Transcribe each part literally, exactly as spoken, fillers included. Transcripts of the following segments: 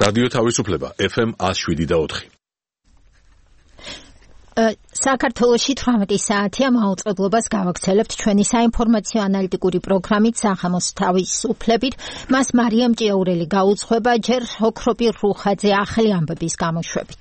რადიო თავისუფლება ეფ ემ one oh seven და four. საქართველოში თვრამეტი საათია მაუწყებლობას გავაგრძელებთ ჩვენი საინფორმაციო ანალიტიკური პროგრამით სახამოს თავისუფლებით. მას მარიამ ჭიაურელი გაუძღვება ჯერ ოქროპი რუხაძე ახალი ამბების გამოშვებით.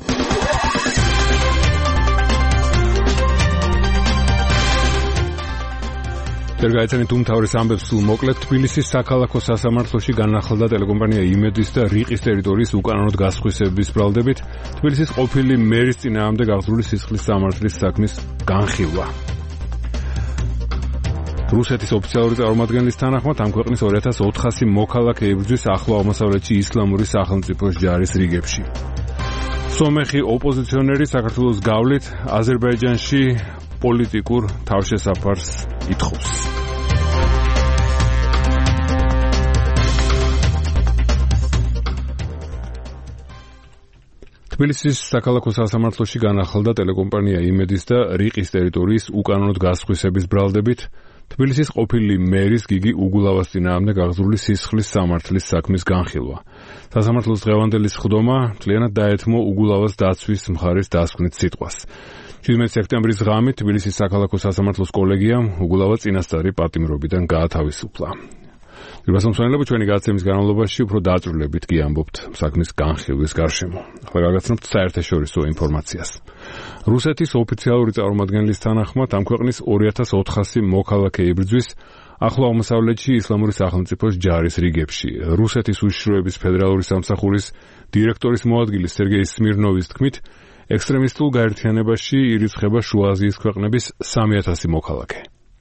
გაიცანით უმთავრეს ამბებს სულ მოკლედ. თბილისის საქალაქო სასამართლოში განახლდა ტელეკომპანია იმედის და რიყის ტერიტორიის უკანონოდ გასხვისების ბრალდებით თბილისის ყოფილი მერის წინააღმდეგ აღძრული სისხლის სამართლის საქმის განხილვა. რუსეთის ოფიციალური წარმომადგენლის თანახმად ამ ქვეყნის two thousand four hundred მოქალაქე იბრძვის ახლო აღმოსავლეთში ისლამური სახელმწიფოს ჯარის რიგებში. სომეხი ოპოზიციონერი საქართველოს გავლით აზერბაიჯანში პოლიტიკურ თავშესაფარს ითხოვს. თბილისის საქალაქო სასამართლოში განახლდა ტელეკომპანია იმედის და რიყის ტერიტორიის უკანონოდ გასხვისების ბრალდებით თბილისის ყოფილი მერის გიგი უგულავას წინააღმდეგ აღძრული სისხლის სამართლის საქმის განხილვა. სასამართლოს დღევანდელი სხდომა მთლიანად დაეთმო უგულავას დაცვის მხარის დასკვნით სიტყვას. seventeen სექტემბრის ღამით თბილისის საქალაქო სასამართლოს კოლეგიამ უგულავა წინასწარი პატიმრობიდან გაათავისუფლა. გასამსვენებლები ჩვენი გადაცემის განმავლობაში უფრო დაწვრილებით გიამბობთ საქმის განხილვის გარშემო. ახლა გაგაცნობთ საერთაშორისო ინფორმაციას. რუსეთის ოფიციალური წარმომადგენლის თანახმად ამ ქვეყნის two thousand four hundred მოქალაქე იბრძვის ახლო აღმოსავლეთში ისლამური სახელმწიფოს ჯარის რიგებში. რუსეთის უშიშროების ფედერალური სამსახურის დირექტორის მოადგილის სერგეი სმირნოვის თქმით, ექსტრემისტულ გაერთიანებაში ირიცხება შუა აზიის ქვეყნების three thousand მოქალაქე.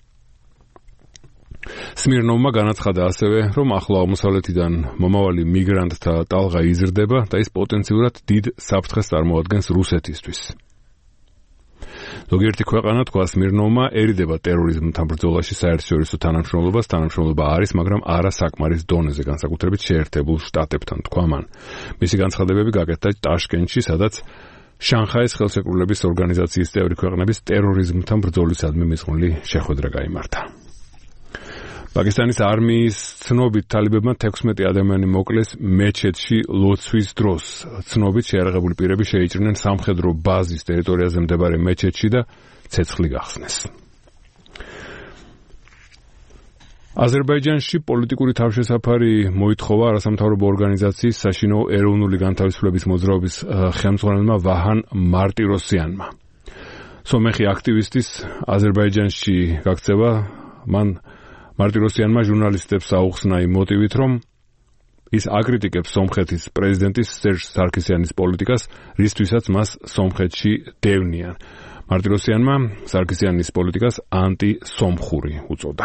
სმირნოვმა განაცხადა ასევე, რომ ახლო აღმოსავლეთიდან მომავალი მიგრანტთა ტალღა იზრდება და ის პოტენციურად დიდ საფრთხეს წარმოადგენს რუსეთისთვის. ზოგიერთი ქვეყანა, თქვა სმირნოვმა, ერიდება ტერორიზმთან ბრძოლაში საერთაშორისო თანამშრომლობას, თანამშრომლობა არის, მაგრამ არა საკმარის დონეზე, განსაკუთრებით შეერთებულ შტატებთან, თქვა მან. მისი განცხადებები გაკეთდა ტაშკენტში, სადაც შანხაის ხელშეკრულების ორგანიზაციის წევრი ქვეყნების ტერორიზმთან ბრძოლისადმი მისღვნილი შეხვედრა გაიმართა. პაკისტანის არმიის ცნობით თალიბებმა sixteen ადამიანი მოკლეს მეჩეთში ლოცვის დროს. ცნობით შეიარაღებული პირები შეიჭრნენ სამხედრო ბაზის ტერიტორიაზე მდებარე მეჩეთში და ცეცხლი გახსნეს. აზერბაიჯანში პოლიტიკური თავშესაფარი მოითხოვა არასამთავრობო ორგანიზაციის საშინაო ეროვნული განთავისუფლების მოძრაობის ხელმძღვანელმა ვაჰან მარტიროსიანმა. სომეხი აქტივისტის აზერბაიჯანში გაქცევა მან მარტიროსიანმა ჟურნალისტებს აუხსნა იმ მოტივით, რომ ის აკრიტიკებს სომხეთის პრეზიდენტის სერჟ სარქისიანის პოლიტიკას, რისთვისაც მას სომხეთში დევნიან. მარტიროსიანმა სარქისიანის პოლიტიკას ანტი-სომხური უწოდა.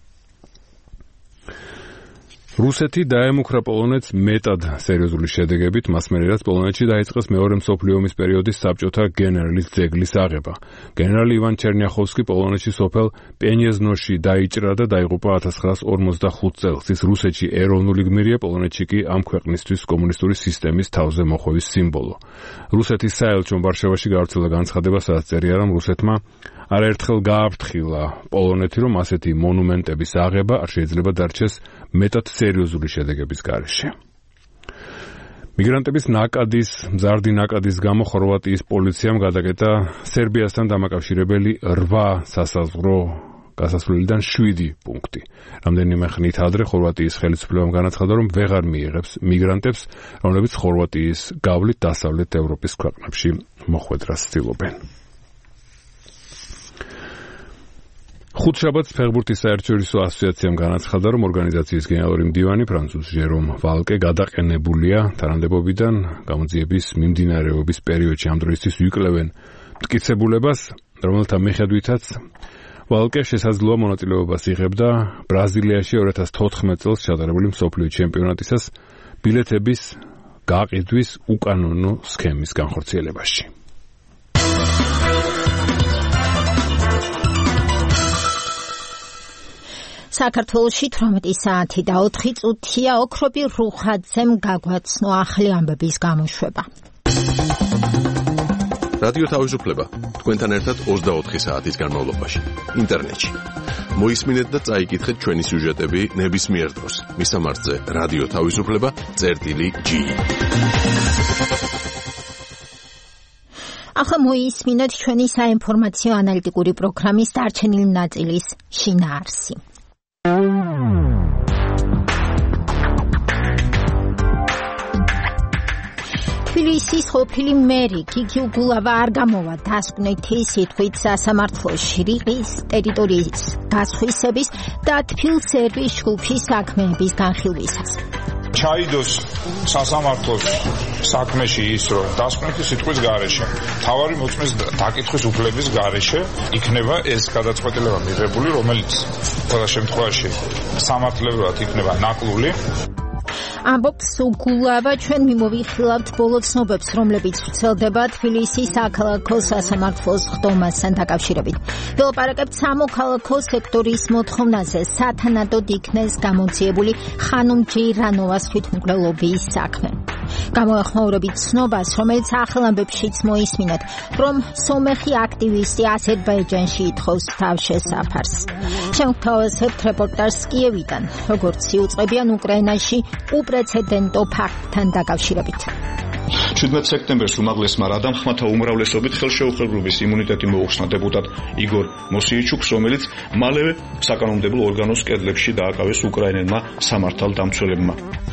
რუსეთი დაემუქრა პოლონეთს მეტად სერიოზული შედეგებით, მას მერე რაც პოლონეთში დაიწყეს მეორე მსოფლიო ომის პერიოდის საბჭოთა გენერლის ძეგლის აღება. გენერალი ივან ჩერნიახოვსკი პოლონეთში სოფელ პენიეზნოში დაიჭრა და დაიღუპა one thousand nine hundred forty-five წელს. ის რუსეთში ეროვნული გმირია, პოლონეთში კი ამ ქვეყნისთვის კომუნისტური სისტემის თავზე მოხვევის სიმბოლო. რუსეთის საელჩომ ვარშავაში გავრცელდა განცხადება, სადაც წერია, რომ რუსეთმა არაერთხელ გააფრთხილა პოლონეთი, რომ ასეთი მონუმენტების აღება არ შეიძლება დარჩეს მეტად სერიოზული შედეგების გარეშე. მიგრანტების ნაკადის, მზარდი ნაკადის გამო ხორვატიის პოლიციამ გადაკეტა სერბიასთან დამაკავშირებელი eight სასაზღვრო გასასვლელიდან seven პუნქტი. რამდენიმე ხნით ადრე ხორვატიის ხელისუფლებამ განაცხადა, რომ ვეღარ მიიღებს მიგრანტებს, რომლებიც ხორვატიის გავლით დასავლეთ ევროპის ქვეყნებში მოხვედრას ცდილობენ. ხუთშაბათს ფეხბურთის საერთაშორისო ასოციაციამ განაცხადა, რომ ორგანიზაციის გენერალური მდივანი ფრანცუზ ჟერომ ვალკე გადაყენებულია თანამდებობიდან გამოძიების მიმდინარეობის პერიოდში. ამ დროისთვის ვიკლებენ მტკიცებულებას, რომელთა მიხედვითაც ვალკე შესაძლოა მონაწილეობას იღებდა ბრაზილიაში two thousand fourteen წელს ჩატარებული მსოფლიო ჩემპიონატისას ბილეთების გაყიდვის უკანონო სქემის განხორციელებაში. საქართველოში eighteen საათი და four წუთია ოქროპი რუხაძემ გაგვაცნო ახალი ამბების გამოშვება. რადიო თავისუფლება თქვენთან ერთად twenty-four საათის განმავლობაში ინტერნეტში. მოისმინეთ და წაიკითხეთ ჩვენი სიუჟეტები ნებისმიერ დროს. მისამართზე რადიო თავისუფლება წერტილი ჯი. ახლა მოისმინოთ ჩვენი საინფორმაციო ანალიტიკური პროგრამის დარჩენილი ნაწილის შინაარსი. თბილისის ყოფილი მერი გიგი უგულავა არ გამოვა დასკვნითი სიტყვით სასამართლოში რიყის ტერიტორიის გასხვისების და თბილსერვის ჯგუფის საქმეების განხილვისას. ჩაიდოს სასამართლოს საქმეში ის, რომ დასკვნითი სიტყვის გარეშე, თავარი მოწმის დაკითხვის უფლების გარეშე იქნება ეს გადაწყვეტილება მიღებული, რომელიც ყველა შემთხვევაში სამართლებრივად იქნება ნაკლული. ამბობს უგულავა, ჩვენ მიმოვიხილავთ ბოლო ცნობებს, რომლებიც ვრცელდება თბილისის საქალაქო სასამართლოს ხდომასთან დაკავშირებით. ველაპარაკებთ სამოქალაქო სექტორის მოთხოვნაზე სათანადოდ იქნეს გამოძიებული ხანუმ ჯეირანოვას თვითმკვლელობის საქმე. გამოეხმაურებით ცნობას, რომელიც ახალ ამბებშიც მოისმინეთ, რომ სომეხი აქტივისტი აზერბაიჯანში ითხოვს თავშესაფარს. შევთავაზებთ რეპორტაჟს კიევიდან, როგორც იუწყებიან უკრაინაში უპრეცედენტო ფაქტთან დაკავშირებით. შვიდმეტ სექტემბერს უმაღლესმა რადამ ხმათა უმრავლესობით ხელშეუხებლობის იმუნიტეტი მოუხსნა დეპუტატ იგორ მოსიეჩუკს, რომელიც მალევე საკანონმდებლო ორგანოს კედლებში დააკავეს უკრაინელმა სამართალდამცველებმა.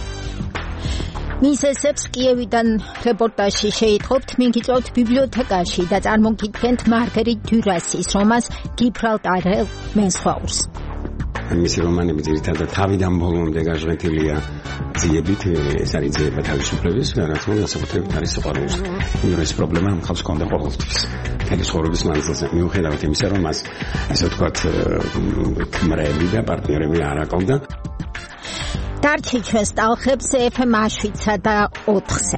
მიზეზებს კიევიდან რეპორტაჟში შეიტყობთ, მიგიწევთ ბიბლიოთეკაში და წარმოგიდგენთ მარგერიტ დიურასის რომანს გიბრალტარელ მეზღვაურს. მისი რომანები ძირითადად თავიდან ბოლომდე გაჟღენთილია ძიებით, ეს არის ძიება თავისუფლების, რაც მომ განსაკუთრებით არის სიყვარულის. იმიტომ ეს პრობლემა მხოლოდ კონდა ყოველთვის. თელის ხორობის მანძილზე მიუხედავად იმისა, რომ მას ასე ვთქვათ ქმრები და პარტნიორები არ აკლდა. დარჩი ჩვენს ტალხებს ეფ ემ შვიდსა და ოთხზე.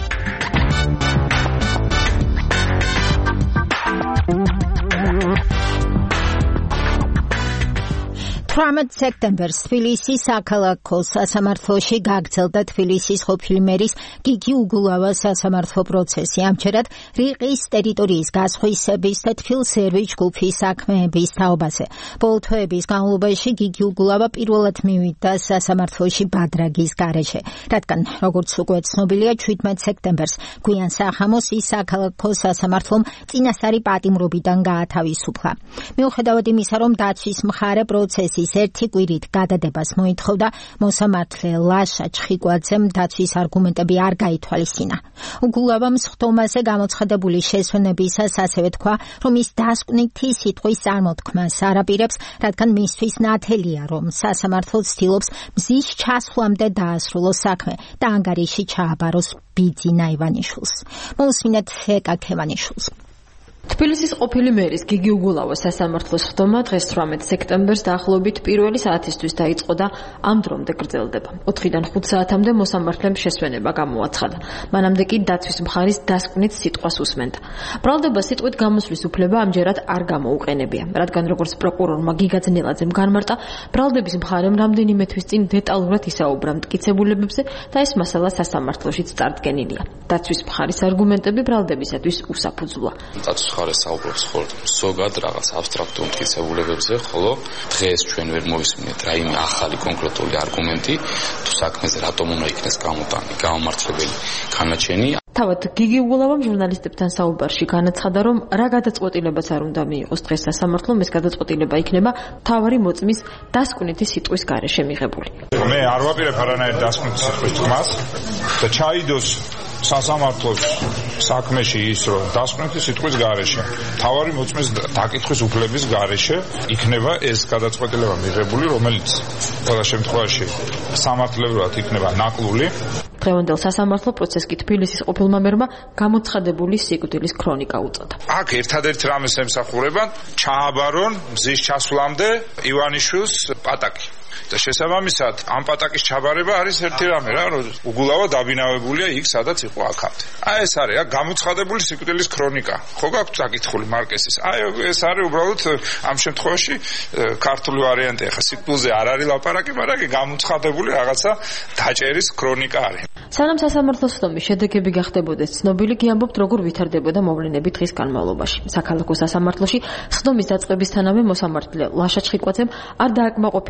თვრამეტ სექტემბერს თბილისის საქალაქო სასამართლოში გაგრძელდა თბილისის ყოფილი მერის გიგი უგულავას სასამართლო პროცესი. ამჯერად რიყის ტერიტორიის გასხვისების და თბილსერვის ჯგუფის საქმეების თაობაზე. ბოლო თვეების განმავლობაში გიგი უგულავა პირველად მივიდა სასამართლოში ბადრაგის გარეშე, რადგან როგორც უკვე ცნობილია, შვიდმეტ სექტემბერს გვიან სახამოს ის საქალაქო სასამართლომ წინასწარი პატიმრობიდან გაათავისუფლა. მიუხედავად იმისა, რომ დაცვის მხარე პროცესი ერთი კვირით გადადებას მოითხოვდა, მოსამართლე ლაშა ჩხიკვაძემ დაცვის არგუმენტები არ გაითვალისწინა. უგულავამ ხდომაზე გამოცხადებული შესვენებისას ასევე თქვა, რომ ის დასკვნითი სიტყვის წარმოთქმას არ აპირებს, რადგან მისთვის ნათელია, რომ სასამართლო ცდილობს მზის ჩასვლამდე დაასრულოს საქმე და ანგარიში ჩააბაროს ბიძინა ივანიშვილს. მოусმინეთ ეკა ქევანიშვილს. თბილისის ყოფილი მერის გიგი უგულავას სასამართლოს ხდომა დღეს თვრამეტ სექტემბერს დაახლოებით პირველი საათისთვის დაიწყო და ამ დრომდე გრძელდება. ოთხიდან ხუთ საათამდე მოსამართლემ შესვენება გამოაცხადა. მანამდე კი დაცვის მხარის დასკვნით სიტყვას უსმენდა. ბრალდება სიტყვით გამოსვლის უფლება ამჯერად არ გამოუყენებია, რადგან როგორც პროკურორმა გიგა ძნელაძემ განმარტა, ბრალდების მხარემ რამდენიმე თვის წინ დეტალურად ისაუბრა მტკიცებულებებზე და ეს მასალა სასამართლოშიც წარდგენილია. დაცვის მხარის არგუმენტები ბრალდებისათვის უსაფუძვლა. ხარ საუბრობს ხოლმე ზოგად რაღაც აბსტრაქტულ მტკიცებულებებზე, ხოლო დღეს ჩვენ ვერ მოვისმინეთ რაიმე ახალი კონკრეტული არგუმენტი თუ საქმეზე რატომ უნდა იქნეს გამოტანი გამომართლებელი განაჩენი. თავად გიგი უგულავამ ჟურნალისტებთან საუბარში განაცხადა, რომ რა გადაწყვეტილებაც არ უნდა მიიღოს დღეს სასამართლომ, ეს გადაწყვეტილება იქნება მთავარი მოწმის დასკვნითი სიტყვის გარეშე მიღებული. მე არ ვაპირებ არანაირ დასკვნითი სიტყვის თქმას და ჩაიდოს სასამართლოს საქმეში ის, რომ დასკვნითი სიტყვის გარეშე, მთავარი მოწმის დაკითხვის უფლების გარეშე იქნება ეს გადაწყვეტილება მიღებული, რომელიც ყველა შემთხვევაში სამართლებრივად იქნება ნაკლული. დღევანდელ სასამართლო პროცესს კი თბილისის ყოფილმა მერმა გამოცხადებული სიკვდილის ქრონიკა უწოდა. აქ ერთადერთი რამეს ემსახურებან, ჩააბარონ მზის ჩასვლამდე ივანიშვილს პატაკი. და შესაბამისად ამ პატაკის ჩაბარება არის ერთი რამე რა, რომ უგულავა დაბინავებულია იქ, სადაც იყო აქამდე. აი ეს არის რა გამოცხადებული სიკვდილის ქრონიკა. ხო გაქვთ საკითხული მარკესის? აი ეს არის უბრალოდ ამ შემთხვევაში ქართული ვარიანტი. ახლა სიკვდილზე არ არის ლაპარაკი, მაგრამ კი გამოცხადებული რაღაცა დაჭერის ქრონიკა არის. სანამ სასამართლოს ხდომის შედეგები გახდებოდეს ცნობილი, კი ამბობთ, როგორ ვითარდებოდა მოვლენები დღის განმავლობაში. საქალაქო სასამართლოში ხდომის დაწყებისთანავე მოსამართლე ლაშა ჩხიკვაძემ არ დააკმაყოფილა გიგი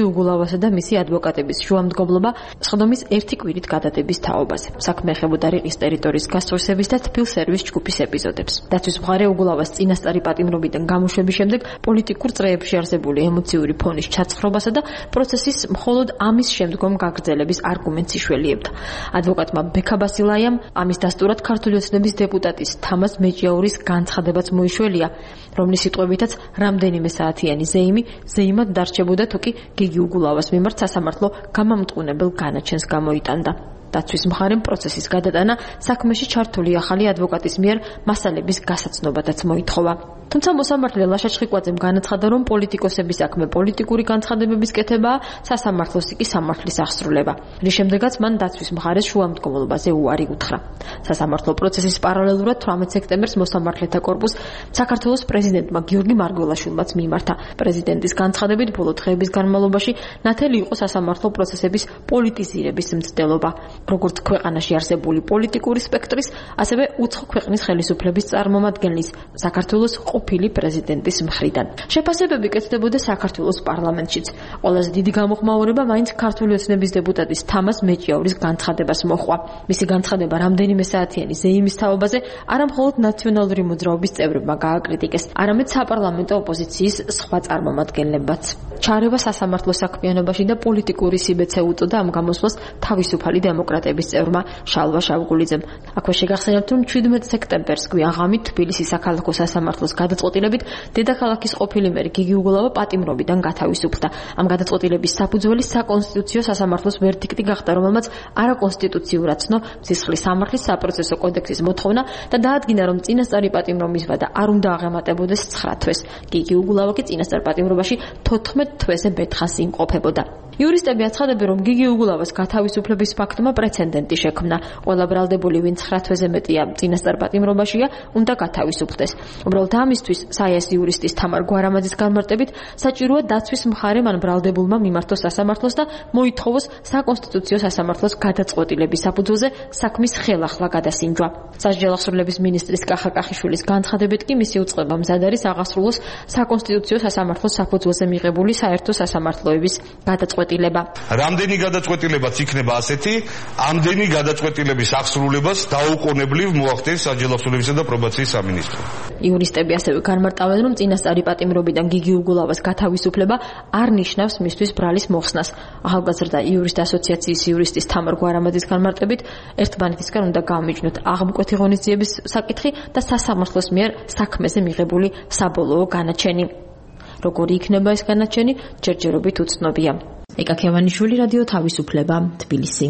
უგულავასა და მისი ადვოკატების შუამდგომლობა სხდომის ერთი კვირით გადადების თაობაზე. საქმე ეხებოდა რიყის ტერიტორიის გასწორების და თბილსერვის ჯგუფის ეპიზოდებს. დაცვის მხარე უგულავას წინასწარი პატიმრობიდან გამოშვების შემდეგ პოლიტიკურ წრეებში არსებული ემოციური ფონის ჩაცხრობასა და პროცესის მხოლოდ ამის შემდგომ გაგრძელების არგუმენტს იშველიებდა. ადვოკატმა ბექა ბასილაიამ ამის დასტურად ქართული ოცნების დეპუტატის თამაზ მეჭიაურის განცხადებაც მოიშველია, რომლის სიტყვებითაც რამდენიმე საათიანი ზეიმი ზეიმად დარჩებოდა, თუ კი გიგი უგულავას მიმართ სასამართლო გამამტყუნებელ განაჩენს გამოიტანდა. დაცვის მხარემ პროცესის გადატანა საქმეში ჩართული ახალი ადვოკატის მიერ მასალების გასაცნობადაც მოითხოვა. თუმცა მოსამართლე ლაშა ჩხიკვაძემ განაცხადა, რომ პოლიტიკოსების საქმე პოლიტიკური განცხადებების კეთებაა, სასამართლოს კი სამართლის აღსრულება. რის შემდეგაც მან დაცვის მხარეს შუამდგომლობაზე უარი უთხრა. სასამართლო პროცესის პარალელურად თვრამეტ სექტემბერს მოსამართლეთა კორპუს საქართველოს პრეზიდენტმა გიორგი მარგველაშვილმაც მიმართა. პრეზიდენტის განცხადებით ბოლო დღეების განმავლობაში ნათელი იყო სასამართლო პროცესების პოლიტიზირების მცდელობა. როგორც ქვეყანაში არსებული პოლიტიკური სპექტრის, ასევე უცხო ქვეყნის ხელისუფლების წარმომადგენლის საქართველოს ყოფილი პრეზიდენტის მხრიდან. შეფასებები კეთდებოდა საქართველოს პარლამენტშიც. ყველაზე დიდი გამოხმაურება მაინც ქართული ოცნების დეპუტატის თამაზ მეჭიაურის განცხადებას მოჰყვა. მისი განცხადება რამდენიმე საათიანი ზეიმის თაობაზე არა მხოლოდ ნაციონალური მოძრაობის წევრებმა გააკრიტიკეს, არამედ საპარლამენტო ოპოზიციის სხვა წარმომადგენლებმაც. ჩარევა სასამართლო საქმიანობაში და პოლიტიკური სიბეცე უწოდა ამ გამოსვლას თავისუფალი დემოკრატების წევრმა შალვა შავგულიძემ. აქვე შეგახსენებთ, რომ შვიდმეტ სექტემბერს გვიან ღამით თბილისის საქალაქო სასამართლოს გადაწყვეტილებით დედაქალაქის ყოფილი მერი გიგი უგულავა პატიმრობიდან გათავისუფლდა. ამ გადაწყვეტილების საფუძველი საკონსტიტუციო სასამართლოს ვერდიქტი გახდა, რომელმაც არაკონსტიტუციურად ცნო სისხლის სამართლის საპროცესო კოდექსის მოთხოვნა და დაადგინა, რომ წინასწარი პატიმრობის ვადა არ უნდა აღემატებოდეს ცხრა თვეს. გიგი უგულავა კი წინასწარ პატიმრობაში თოთხმეტ თვეზე ბეთხას იმყოფებოდა. იურისტები აცხადებენ, რომ გიგი უგულავას გათავისუფლების ფაქტმა პრეცედენტი შექმნა. ყველა ბრალდებული, ვინც ცხრა თვეზე მეტია წინასწარ პატიმრობაშია, უნდა გათავისუფლდეს. უბრალოდ ამისთვის საიას იურისტის თამარ გვარამაძის განმარტებით საჭიროა დაცვის მხარემ ან ბრალდებულმა მიმართოს სასამართლოს და მოითხოვოს საკონსტიტუციო სასამართლოს გადაწყვეტილების საფუძველზე საქმის ხელახლა გადასინჯვა. სასჯელ აღსრულების მინისტრის კახა კახიშვილის განცხადებით კი მისი უწყება მზად არის აღასრულოს საკონსტიტუციო სასამართლოს საფუძველზე მიღებული საერთო სასამართლოების გადაწყვეტილება. რამდენი გადაწყვეტილებაც იქნება ასეთი, ამდენი გადაწყვეტილების აღსრულებას დაუყოვნებლივ მოახდენს სასჯელ აღსრულებისა და პრობაციის სამინისტრო. იურისტები ასევე განმარტავენ, რომ წინასწარი პატიმრობიდან გიგი უგულავას გათავისუფლება არ ნიშნავს მისთვის ბრალის მოხსნას. ახალგაზრდა იურისტ ასოციაციის იურისტის თამარ გვარამაძის განმარტებით, ერთმანეთისგან უნდა გამიჯნოთ აღმკვეთი ღონისძიების საკითხი და სასამართლოს მიერ საქმეზე მიღებული საბოლოო განაჩენი. როგორი იქნება ეს განაჩენი, ჯერჯერობით უცნობია. ეკა ქევანიშვილი, რადიო თავისუფლება, თბილისი.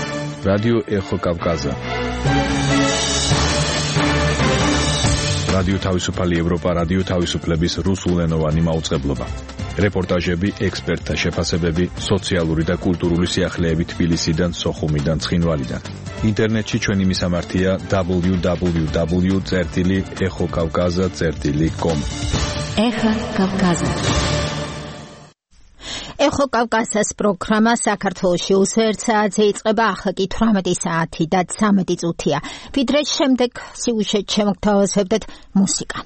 რადიო ეხო კავკაზა. რადიო თავისუფალი ევროპა, რადიო თავისუფლების რუსულენოვანი მაუწყებლობა. რეპორტაჟები, ექსპერტთა შეფასებები, სოციალური და კულტურული სიახლეები თბილისიდან, სოხუმიდან, ცხინვალიდან. ინტერნეტში ჩვენი მისამართია დაბლიუ დაბლიუ დაბლიუ წერტილი ეხო კავკაზა წერტილი კომ. ეხო კავკაზა. ეხო კავკაზას პროგრამა საქართველოში უსერთ საათზე იწყება, ახლა კი თვრამეტი საათი და ცამეტი წუთია. ვიდრე შემდეგ სიუჟეტ შემოგთავაზებდეთ მუსიკა.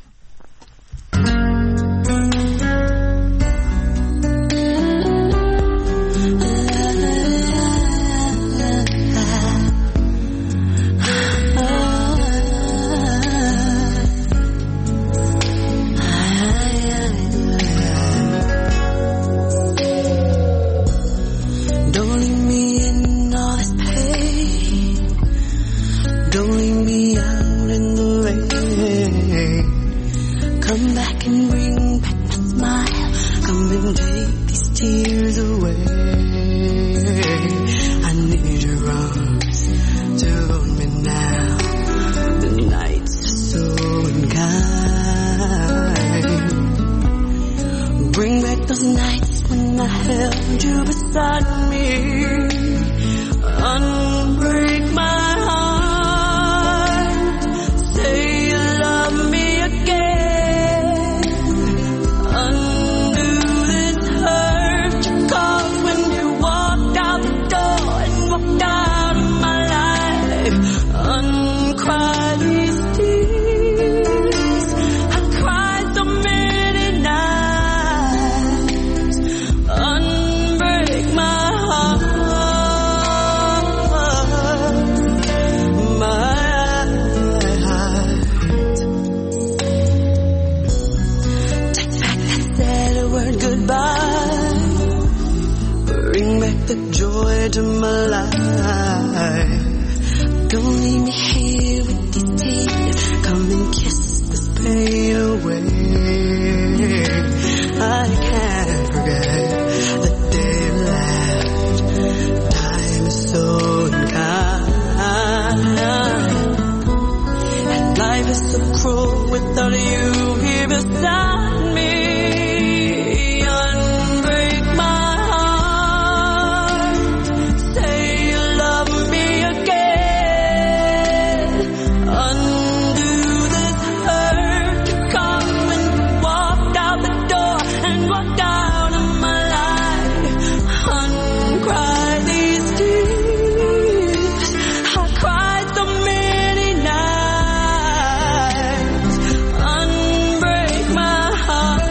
Unbreak into my life. Don't leave me here with these tears. Come and kiss this pain away. I can't forget the day you left. Time is so unkind, and life is so cruel without you here beside me. Unbreak my heart. Say you love me again. Undo this hurt to come and walk out the door and walk out of my life. Uncry these tears. I cried so many nights. Unbreak my heart.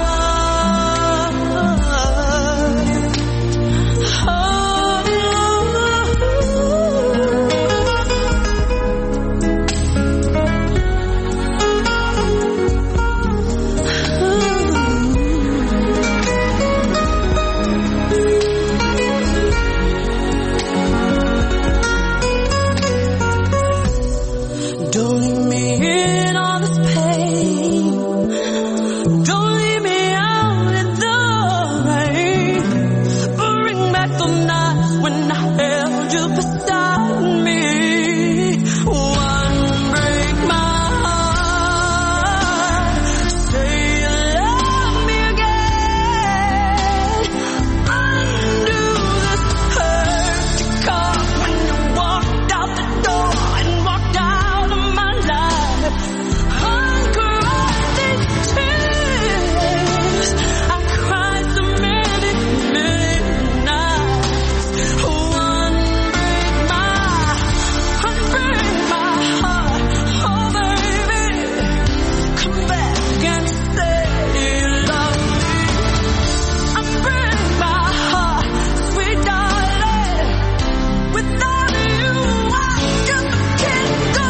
Don't leave me in all this pain. Don't leave me out in the rain. Bring back the nights when I held you beside me. One break my heart. Say you love me again. Undo this hurt to come when you walked out the door and walked out of my life. Uncry these tears. I cried so many, many nights. One break my, unbreak my heart. Oh baby, come back and say you love me. Unbreak my heart, sweet darling. Without you, I just can't go.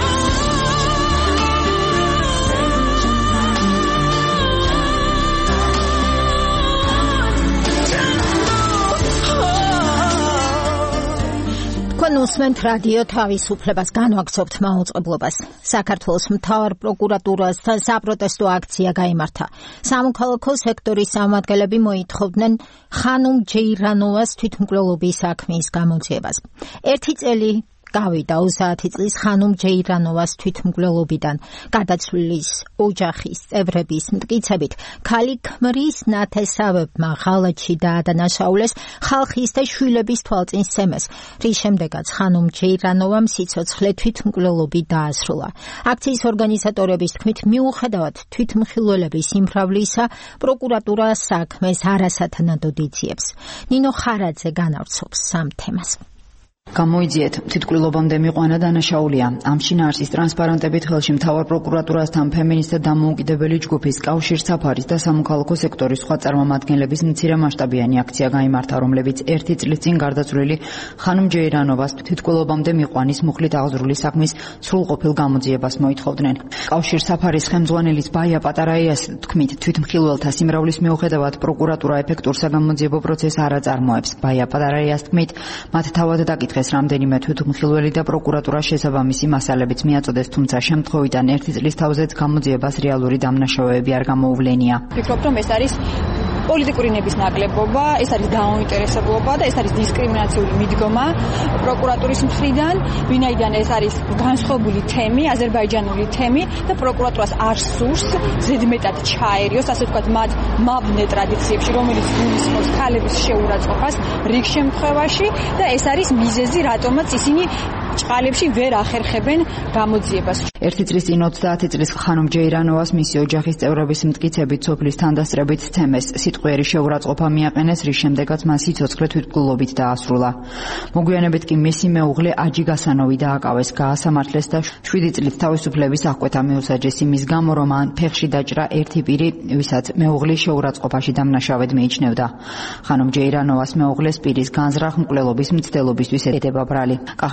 თქვენ უსმენთ რადიო თავისუფლებას, განვაგრძობთ მაუწყებლობას. საქართველოს მთავარ პროკურატურასთან საპროტესტო აქცია გაიმართა. სამოქალაქო სექტორის წარმომადგენლები მოითხოვდნენ ხანუმ ჯეირანოვას თვითმკვლელობის საქმის გამოძიებას. ერთი წელი გავიდა ოცდაათი წლის ხანუმ ჯეირანოვას თვითმკვლელობიდან. გადაცვლის ოჯახის წევრების მტკიცებით, ქალი ქმრის ნათესავებმა ღალატში დაადანაშაულეს ხალხის და შვილების თვალწინსცემეს, რის შემდეგაც ხანუმ ჯეირანოვამ სიცოცხლე თვითმკვლელობით დაასრულა. აქციის ორგანიზატორების თქმით, მიუხედავად თვითმხილველების სიმრავლისა, პროკურატურა საქმეს არასათანადოდ იძიებს. ნინო ხარაძე განავრცობს სამ თემას. გამოიძიეთ, თვითმკვლელობამდე მიყვანა დანაშაულია. ამ შინაარსის ტრანსპარენტებით ხელში მთავარ პროკურატურასთან ფემინისტთა დამოუკიდებელი ჯგუფის კავშირ საფარის და სამოქალაქო სექტორის სხვა წარმომადგენლების მცირემასშტაბიანი აქცია გაიმართა, რომლებიც ერთი წლის წინ გარდაცვლილი ხანუმ ჯეირანოვას თვითმკვლელობამდე მიყვანის მუხლით აღზრული საქმის სრულყოფილ გამოძიებას მოითხოვდნენ. კავშირ საფარის ხელმძღვანელის ბაია პატარაიას თქმით, თვითმხილველთა სიმრავლის მიუხედავად პროკურატურა ეფექტურ საგამოძიებო პროცესს არ აწარმოებს. ბაია პატარაიას თქმით, მათ თავად დაკითხეს რამდენიმე თვითმხილველი და პროკურატურა შესაბამისი მასალებიც მიაწოდეს, თუმცა შემთხვევიდან ერთი წლის თავზეც გამოძიებას რეალური დამნაშავეები არ გამოუვლენია. ვფიქრობ, რომ ეს არის პოლიტიკური ნებისნაკლებობა, ეს არის დაუნტერესებლობა და ეს არის დისკრიმინაციული მიდგომა პროკურატურის მხრიდან, ვინაიდან ეს არის განსხვავებული თემი, აზერბაიჯანული თემი და პროკურატურას არ სურს ზედმეტად ჩაერიოს, ასე ვთქვათ, მათ მაბნე ტრადიციებში, რომელიც გულისხმობს ქალების შეურაცხყოფას რიგ შემთხვევაში და ეს არის მიზეზი, რატომაც ისინი ჭყალებში ვერ ახერხებენ გამოძიებას. ერთი წლის წინ ოცდაათი წლის ხანუმ ჯეირანოვას მისი ოჯახის წევრების მტკიცებით სოფლის თანდასწრებით თემეს სიტყვიერი შეურაცხყოფა მიაყენეს, რის შემდეგაც მან სიცოცხლე თვითმკვლელობით დაასრულა. მოგვიანებით კი მისი მეუღლე აჯი გასანოვი დააკავეს, გაასამართლეს და შვიდი წლით თავისუფლების აღკვეთა მიუსაჯეს იმის გამო, რომ მან ფეხში დაჭრა ერთი პირი, ვისაც მეუღლის შეურაცხყოფაში დამნაშავედ მიიჩნევდა. ხანუმ ჯეირანოვას მეუღლეს პირის განზრახ მკვლელობის მცდელობისთვის ედება ბრალი. კახეთის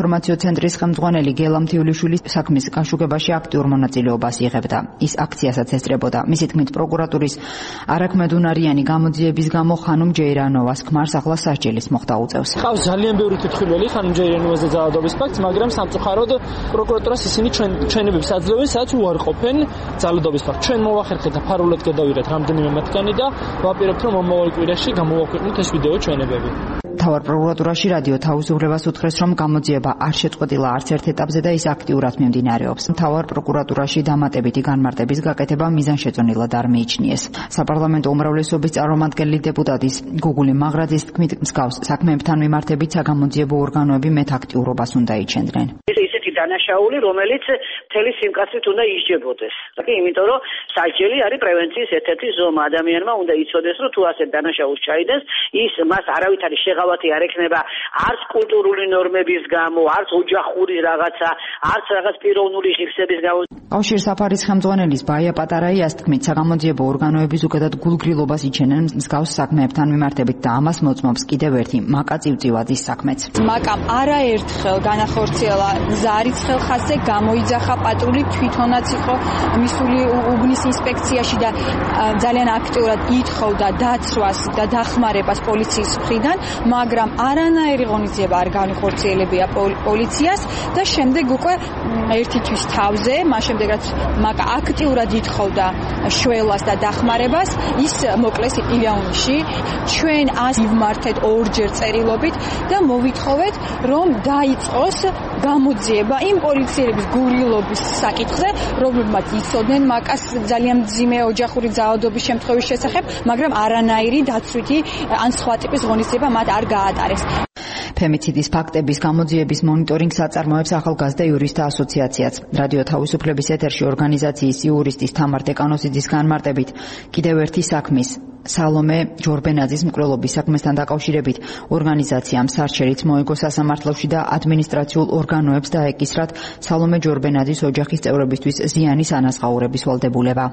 საინფორმაციო ცენტრის ხელმძღვანელი გელა მთიულიშვილი საქმის გაშუქებაში აქტიურ მონაწილეობას იღებდა. ის აქციასაც ესწრებოდა. მისი თქმით, პროკურატურის არაქმედუნარიანი გამოძიების გამო ხანუმ ჯეირანოვას ქმარს ახლა სასჯელის მოხდა უწევს. ყავს ძალიან ბევრი კითხველი ხანუმ ჯეირანოვაზე ძალადობის ფაქტს, მაგრამ სამწუხაროდ პროკურატურას ისინი ჩვენ ჩვენებებს აძლევენ, სადაც უარყოფენ ძალადობის ფაქტს. ჩვენ მოვახერხეთ და ფარულად გადავიღეთ რამდენიმე მათგანი და ვაპირებთ, რომ მომავალ კვირაში გამოვაქვეყნოთ ეს ვიდეო ჩვენებები. თავარ პროკურატურაში რადიო თავისუფლებას უთხრეს, რომ გამოძიება არ შეწყვეტილა არც ერთ ეტაპზე და ის აქტიურად მიმდინარეობს. თავარ პროკურატურაში დამატებითი განმარტების გაკეთება მიზანშეწონილად არ მიიჩნიეს. საპარლამენტო უმრავლესობის წარმომადგენელი დეპუტატის გუგული მაღრაძის თქმით, მსგავს საქმეებთან მიმართებით საგამოძიებო ორგანოები მეტ აქტიურობას უნდა იჩენდნენ. ისეთი დანაშაული, რომელიც მთელი სიმკაცრით უნდა ისჯებოდეს. იმიტომ რომ სასჯელი არის პრევენციის ერთ-ერთი ზომა. ადამიანმა უნდა იცოდეს, რომ თუ ასეთ დანაშაულს ჩაიდენს, ის მას არავითარი შეღავათი არ ექნება არც კულტურული ნორმების გამო, არც ოჯახური რაღაცა, არც რაღაც პიროვნული ღირსების გამო. კავშირ საფარის ხელმძღვანელის ბაია პატარაიას თქმით, საგამოძიებო ორგანოები ზოგადად გულგრილობას იჩენენ მსგავს საქმეებთან მიმართებით და ამას მოწმობს კიდევ ერთი მაკა წივწივაძის საქმეც. მაკამ არაერთხელ განახორციელა ზარიც ხელხასზე, გამოიძახა პატრული, თვითონაც იყო მისული უბნის ინსპექციაში და ძალიან აქტიურად ითხოვდა დაცვას და დახმარებას პოლიციის მხრიდან, მაგრამ არანაირი ღონისძიება არ განახორციელებია პოლიციას და შემდეგ უკვე ერთი თვის თავზე, მას შემდეგ რაც მაკა აქტიურად ითხოვდა შველას და დახმარებას, ის მოკლეს ილიანში. ჩვენ ას ვიმართეთ ორჯერ წერილობით და მოვითხოვეთ, რომ დაიწყოს გამოძიება იმ პოლიციელების გურილობის საკითხზე, რომლებმაც იცოდნენ მაკას ძალიან მძიმე ოჯახური ძალადობის შემთხვევის შესახებ, მაგრამ არანაირი დაცვითი ან სხვა ტიპის ღონისძიება მათ არ გაატარეს. ფემიციდის ფაქტების გამოძიების მონიტორინგს აწარმოებს ახალგაზრდა იურისტთა ასოციაციაც. რადიო თავისუფლების ეთერში ორგანიზაციის იურისტის თამარ დეკანოზიძის განმარტებით, კიდევ ერთი საქმის სალომე ჯორბენაძის მკვლელობის საქმესთან დაკავშირებით ორგანიზაციამ სარჩელიც მოიგო სასამართლოში და ადმინისტრაციულ ორგანოებს დაეკისრათ სალომე ჯორბენაძის ოჯახის წევრებისთვის ზიანის ანაზღაურების ვალდებულება.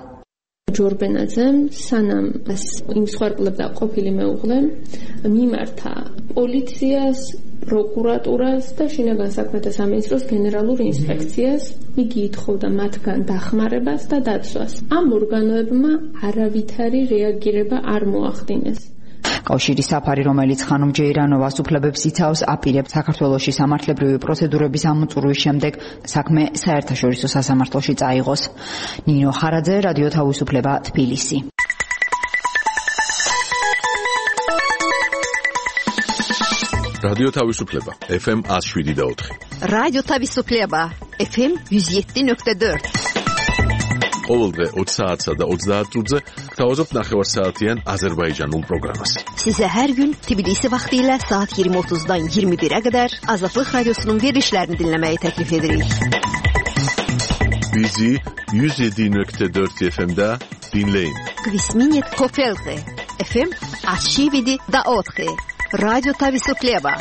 ჯორბენაძემ სანამ იმ მსხვერპლებს ყოფილი მეუღლე მიმართა პოლიციას, პროკურატურას და შინაგან საქმეთა სამინისტროს გენერალურ ინსპექციას. იგი ითხოვდა მათგან დახმარებას და დაცვას. ამ ორგანოებმა არავითარი რეაგირება არ მოახდინეს. კავშირის საფარი, რომელიც ხანუმ ჯეირანოვას უფლებებს იცავს, აპირებს საქართველოში სამართლებრივი პროცედურების ამოწურვის შემდეგ საქმე საერთაშორისო სასამართლოში წაიღოს. ნინო ხარაძე, რადიო თავისუფლება, თბილისი. რადიო თავისუფლება, ეფ ემ ათს შვიდი და ოთხი. რადიო თავისუფლება, ეფ ემ yüz yedi nokta dört. ყოველდღე ოცი საათსა და ოცდაათ წუთზე გთავაზობთ ნახევარსაათიან აზერბაიჯანულ პროგრამას. Size her gün Tbilisi vaxtiyle saat yirmi otuzdan yirmi bire kadar Azadlık Radyosu'nun verilişlerini dinlemeyi teklif ederiz. Bizi yüz yedi nokta dört efe em'de dinleyin. Kvisminet Kopelge, efe em Ашивиди da Otge. Radyo Tavisukleba.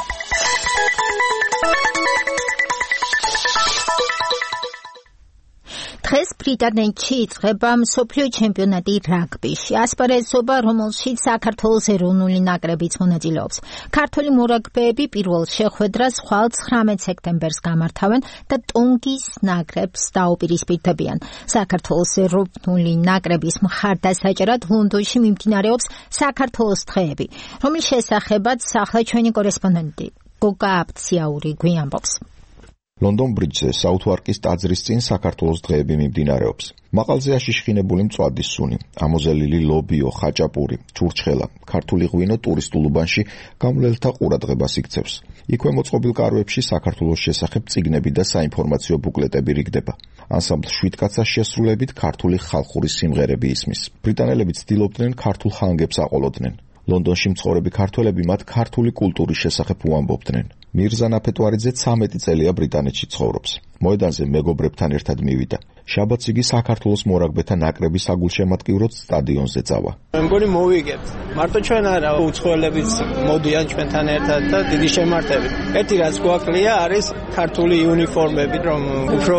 დღეს ბრიტანეთში იწყება მსოფლიო ჩემპიონატი რაგბიში. ასპარეზობა, რომელშიც საქართველოს ეროვნული ნაკრებიც მონაწილეობს. ქართველი მორაგბეები პირველ შეხვედრას ხვალ ცხრამეტ სექტემბერს გამართავენ და ტონგის ნაკრებს დაუპირისპირდებიან. საქართველოს ეროვნული ნაკრების მხარდასაჭერად ლონდონში მიმდინარეობს საქართველოს დღეები, რომლის შესახებაც ახლა ჩვენი კორესპონდენტი გოგა აბციაური გვიამბობს. ლონდონ ბრიჯზე საუთვარკის ტაძრის წინ საქართველოს დღეები მიმდინარეობს. მაღალზე აშიშხინებული მწვადის სუნი, ამოზელილი ლობიო, ხაჭაპური, ჩურჩხელა, ქართული ღვინო ტურისტულ უბანში გამლელთა ყურადღებას იქცევს. იქვე მოწყობილ კარვებში საქართველოს შესახებ წიგნები და საინფორმაციო ბუკლეტები რიგდება. ანსამბლ შვიდკაცას შესრულებით ქართული ხალხური სიმღერები ისმის. ბრიტანელები ცდილობდნენ ქართულ ხანგებს აყოლოდნენ. ლონდონში მცხოვრები ქართველები მათ ქართული კულტურის შესახებ უამბობდნენ. მირზა ნაფეტვარიძე ცამეტი წელია ბრიტანეთში ცხოვრობს. მოედანზე მეგობრებთან ერთად მივიდა. შაბათს იგი საქართველოს მორაგბეთა ნაკრების აგულშემატკივრად სტადიონზე წავა. მე მგონი მოვიგებთ. მარტო ჩვენ არა, უცხოელებიც მოდიან ჩვენთან ერთად და დიდი შემართებით. ერთი რაც გვაკლია არის ქართული იუნიფორმები, რომ უფრო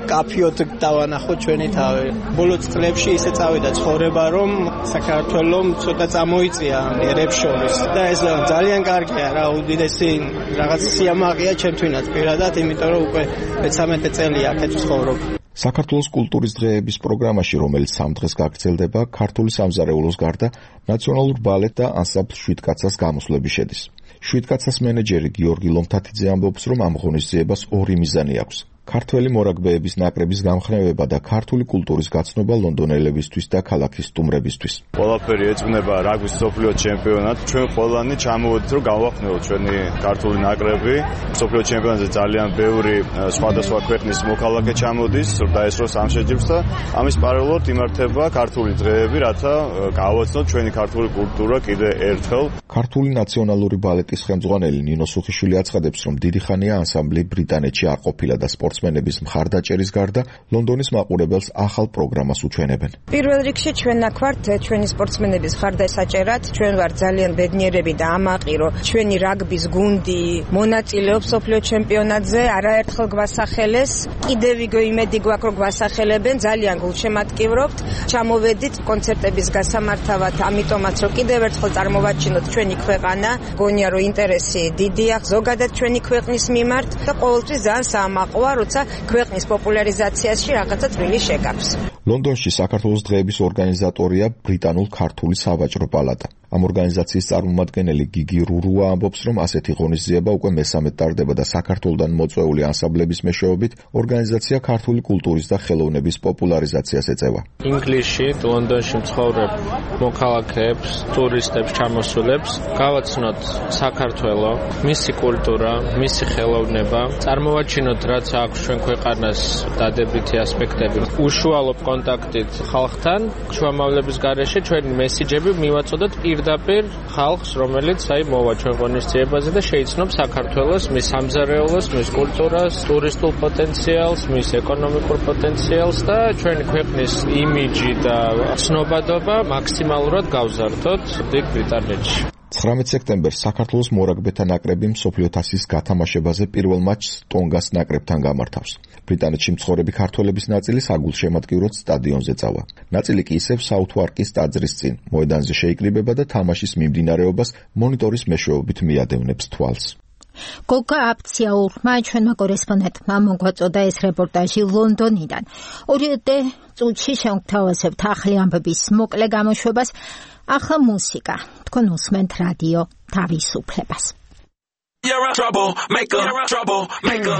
კაფიოთ დავანახოთ ჩვენი თავი. ბოლო წლებში ისე წავიდა ცხოვრება, რომ საქართველოს ცოტა წამოიწია ერებს შორის და ეს ძალიან კარგია რა, უდიდესი რაღაც სიამაყეა ჩემთვინაც პირადად, იმიტომ რომ უკვე მეთერთმეტე წელია აქეთ ვცხოვრობ. საქართველოს კულტურის დღეების პროგრამაში, რომელიც სამ დღეს გაგრძელდება, ქართული სამზარეულოს გარდა ნაციონალურ ბალეტ და ანსამბლ შვიდკაცას გამოსვლები შედის. შვიდკაცას მენეჯერი გიორგი ლომთათიძე ამბობს, რომ ამ ღონისძიებას ორი მიზანი აქვს. ქართველი მორაგბეების ნაკრების გამხნევება და ქართული კულტურის გაცნობა ლონდონელებისთვის და ქალაქის სტუმრებისთვის. ყველაფერი ეძღვნება რაგბის მსოფლიო ჩემპიონატ. ჩვენ ყველანი ჩამოვედით, რომ გავახმნევოთ ჩვენი ქართული ნაკრები. მსოფლიო ჩემპიონატზე ძალიან ბევრი სხვადასხვა ქვეყნის მოქალაქე ჩამოდის, დაესწროს ამ შეჯიბრს და ამის პარალელურად იმართება ქართული დღეები, რათა გავაცნოთ ჩვენი ქართული კულტურა კიდე ერთხელ. ქართული ნაციონალური ბალეტის ხელმძღვანელი ნინო სუხიშვილი აცხადებს, რომ დიდი ხანია ანსამბლი ბრიტანეთში არ ყოფილა და სპორტსმენების მხარდაჭერის გარდა ლონდონის მაყურებელს ახალ პროგრამას უჩვენებენ. პირველ რიგში ჩვენ აქ ვართ ჩვენი სპორტსმენების მხარდასაჭერად. ჩვენ ვართ ძალიან ბედნიერები და ამაყი, რომ ჩვენი რაგბის გუნდი მონაწილეობს მსოფლიო ჩემპიონატზე, არაერთხელ გვასახელეს. კიდევ ვიგო იმედი გვაქვს, რომ გვასახელებენ. ძალიან გულშემატკივრობთ. ჩამოვედით კონცერტების გასამართავად, ამიტომაც რომ კიდევ ერთხელ წარმოვაჩინოთ ჩვენი ქვეყანა. გონია რომ ინტერესი დიდი აქვს ზოგადად ჩვენი ქვეყნის მიმართ და ყოველთვის ძალიან საამაყოა, როცა ქვეყნის პოპულარიზაციაში რაღაცა წვლილი შეკავს. ლონდონში საქართველოს დღეების ორგანიზატორია ბრიტანულ-ქართული სავაჭრო პალატა. ამ ორგანიზაციის წარმომადგენელი გიგი რურუა ამბობს, რომ ასეთი ღონისძიება უკვე მესამედ ტარდება და საქართველოდან მოწვეული ანსამბლების მეშვეობით ორგანიზაცია ქართული კულტურის და ხელოვნების პოპულარიზაციას ეწევა. ინგლისში, ლონდონში მცხოვრებ მოქალაქეებს, ტურისტებს, ჩამოსულებს გავაცნოთ საქართველო, მისი კულტურა, მისი ხელოვნება, წარმოვაჩინოთ რაც აქვს ჩვენ ქვეყანას დადებითი ასპექტები, უშუალო კონტაქტით ხალხთან, შუამავლების გარეშე ჩვენი მესიჯები მივაწოდოთ პირდაპირ ხალხს, რომელიც აი მოვა ჩვენ ღონისძიებაზე და შეიცნობს საქართველოს, მის სამზარეულოს, მის კულტურას, ტურისტულ პოტენციალს, მის ეკონომიკურ პოტენციალს და ჩვენი ქვეყნის იმიჯი და ცნობადობა მაქსიმალურად გავზარდოთ დიდ ბრიტანეთში. ცხრამეტ სექტემბერს საქართველოს მორაგბეთა ნაკრები მსოფლიო თასის გათამაშებაზე პირველ მატჩს ტონგას ნაკრებთან გამართავს. ბრიტანეთში მცხოვრები ქართველების ნაწილი საგულშემატკივროდ სტადიონზე წავა. ნაწილი კი ისევ საუთვარკის ტაძრის წინ მოედანზე შეიკრიბება და თამაშის მიმდინარეობას მონიტორის მეშვეობით მიადევნებს თვალს. გოგა აფციაურმა ჩვენმა კორესპონდენტმა მოგვაწოდა ეს რეპორტაჟი ლონდონიდან. ორიოდე წუთში შევთავაზებთ ახალი ამბების მოკლე გამოშვებას. ახლა მუსიკა. თქვენ უსმენთ რადიო თავისუფლებას. You're a troublemaker, troublemaker.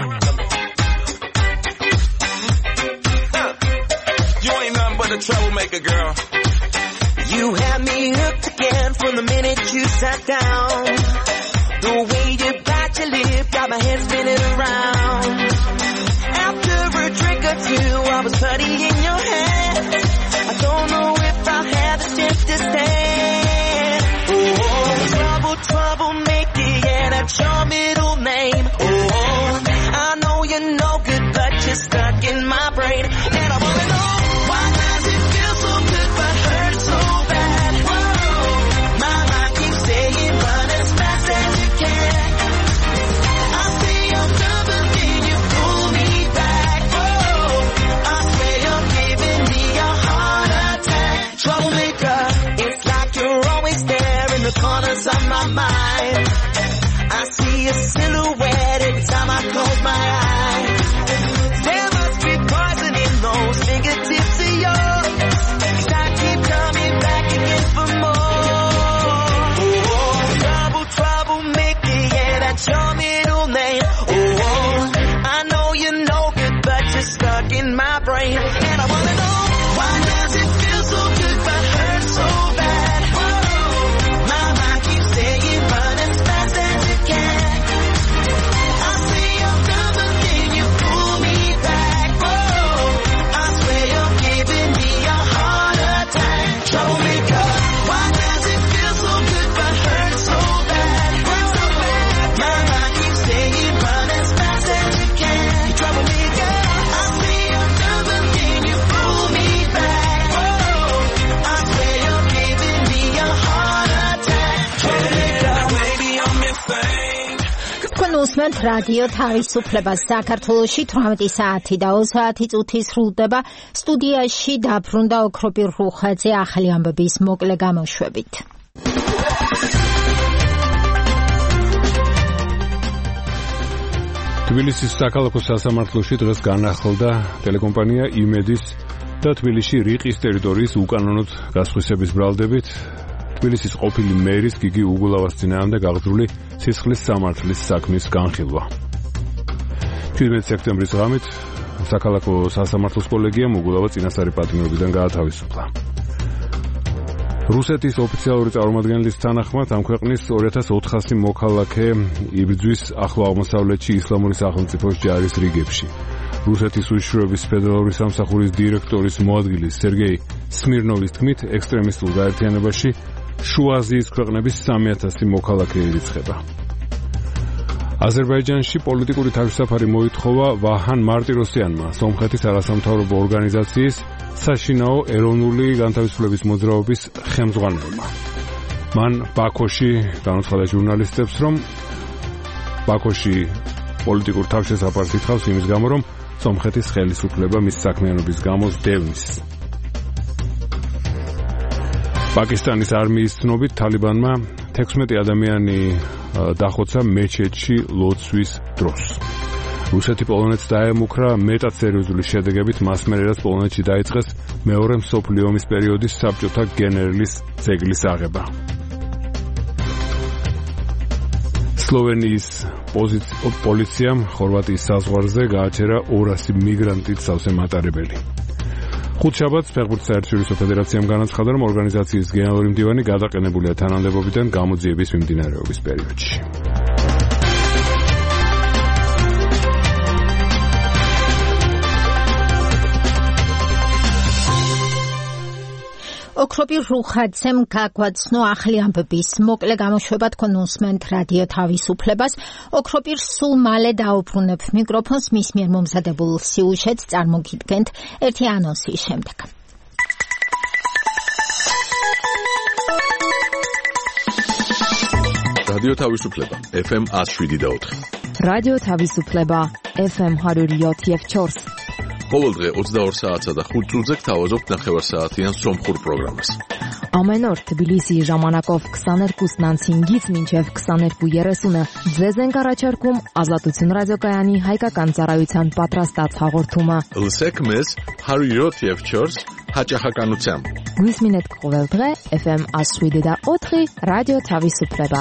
You ain't nothing but a troublemaker, girl. You had me hooked again from the minute you sat down. The way you bite your lip got my head spinning around. After a drink or two, I was putty in your hand. I don't know if I'll have the strength to stand. Oh, trouble, troublemaker, yeah, that's your middle name. Oh, I know you're no good, but you're stuck in my brain. And I wanna know, why does it feel so good but hurt so bad? Whoa, my mind keeps saying run as fast as you can. I say I'm done, but then you pull me back. Whoa, I say I'm giving გულისხმობთ რადიო თავისუფლებას საქართველოში თვრამეტი საათი და ოცი საათი წუთი სრულდება. სტუდიაში დაბრუნდა ოქროპირ რუხაძე ახალი ამბების მოკლე გამოშვებით. თბილისის საქალაქო სასამართლოში დღეს განახლდა ტელეკომპანია იმედის და თბილისში რიყის ტერიტორიის უკანონოდ გასხვისების ბრალდებით თბილისის ყოფილი მერის გიგი უგულავას წინააღმდეგ აღძრული სისხლის სამართლის საქმის განხილვა. შვიდმეტი სექტემბრის ღამით საქალაქო სასამართლოს კოლეგიამ უგულავა წინასწარი პატიმრობიდან გაათავისუფლა. რუსეთის ოფიციალური წარმომადგენლის თანახმად ამ ქვეყნის ორი ათას ოთხასი მოქალაქე იბრძვის ახლო აღმოსავლეთში ისლამური სახელმწიფოს ჯარის რიგებში. რუსეთის უშიშროების ფედერალური სამსახურის დირექტორის მოადგილის სერგეი სმირნოვის თქმით, ექსტრემისტულ გაერთიანებაში შუა აზიის ქვეყნების სამი ათასი მოქალაქე ირიცხება. აზერბაიჯანში პოლიტიკური თავისუფლება მოითხოვა ვაჰან მარტიროსიანმა, სომხეთის არასამთავრობო ორგანიზაციის საშინაო ეროვნული განთავისუფლების მოძრაობის ხელმძღვანელმა. მან ბაქოში განაცხადა ჟურნალისტებს, რომ ბაქოში პოლიტიკურ თავისუფლებას ითხოვს იმის გამო, რომ სომხეთის ხელისუფლება მის საქმიანობის გამო დევნის. პაკისტანის არმიის ცნობით თალიბანმა თექვსმეტი ადამიანი დახოცა მეჩეთში ლოცვის დროს. რუსეთი პოლონეთს დაემუქრა მეტად სერიოზული შედეგებით მას მერე, რაც პოლონეთში დაიწყეს მეორე მსოფლიო ომის პერიოდის საბჭოთა გენერლის ძეგლის აღება. სლოვენიის პოლიციამ ხორვატიის საზღვარზე გააჩერა ორასი მიგრანტით სავსე მატარებელი. ხუთშაბათს ფეხბურთის საერთაშორისო ფედერაციამ განაცხადა, რომ ორგანიზაციის გენერალური მდივანი გადაყენებულია თანამდებობიდან გამოძიების მიმდინარეობის პერიოდში. ოქროპირ რუხაძემ გაგვაცნო ახალი ამბების მოკლე გამოშვება. თქვენ უსმენთ რადიო თავისუფლებას. ოქროპირ სულ მალე დაუბრუნებ მიკროფონს, მის მიერ მომზადებულ სიუჟეტს წარმოგიდგენთ ერთი ანონსის შემდეგ. რადიო თავისუფლება ეფ ემ ათს შვიდი და ოთხი. რადიო თავისუფლება ეფ ემ ҳадури յոթ եւ չորս. ყოველდღე ოცდაორ საათსა და ხუთ წუთზე გთავაზობთ ნახევარსაათიან სომხურ პროგრამას. Ամեն օր Թբիլիսի ժամանակով քսաներկուսն անցին գից մինչև քսաներկու երեսունը ձեզ ենք առաջարկում Ազատություն ռադիոկայանի հայկական ծառայության պատրաստած հաղորդումը. Լսեք մեզ ҳадури յոթ եւ չորս հաճախականությամբ. Գույս մինետ կողելդղե էֆ էմ ათს შვიდი და ოთხი რადიო თავისუფლება.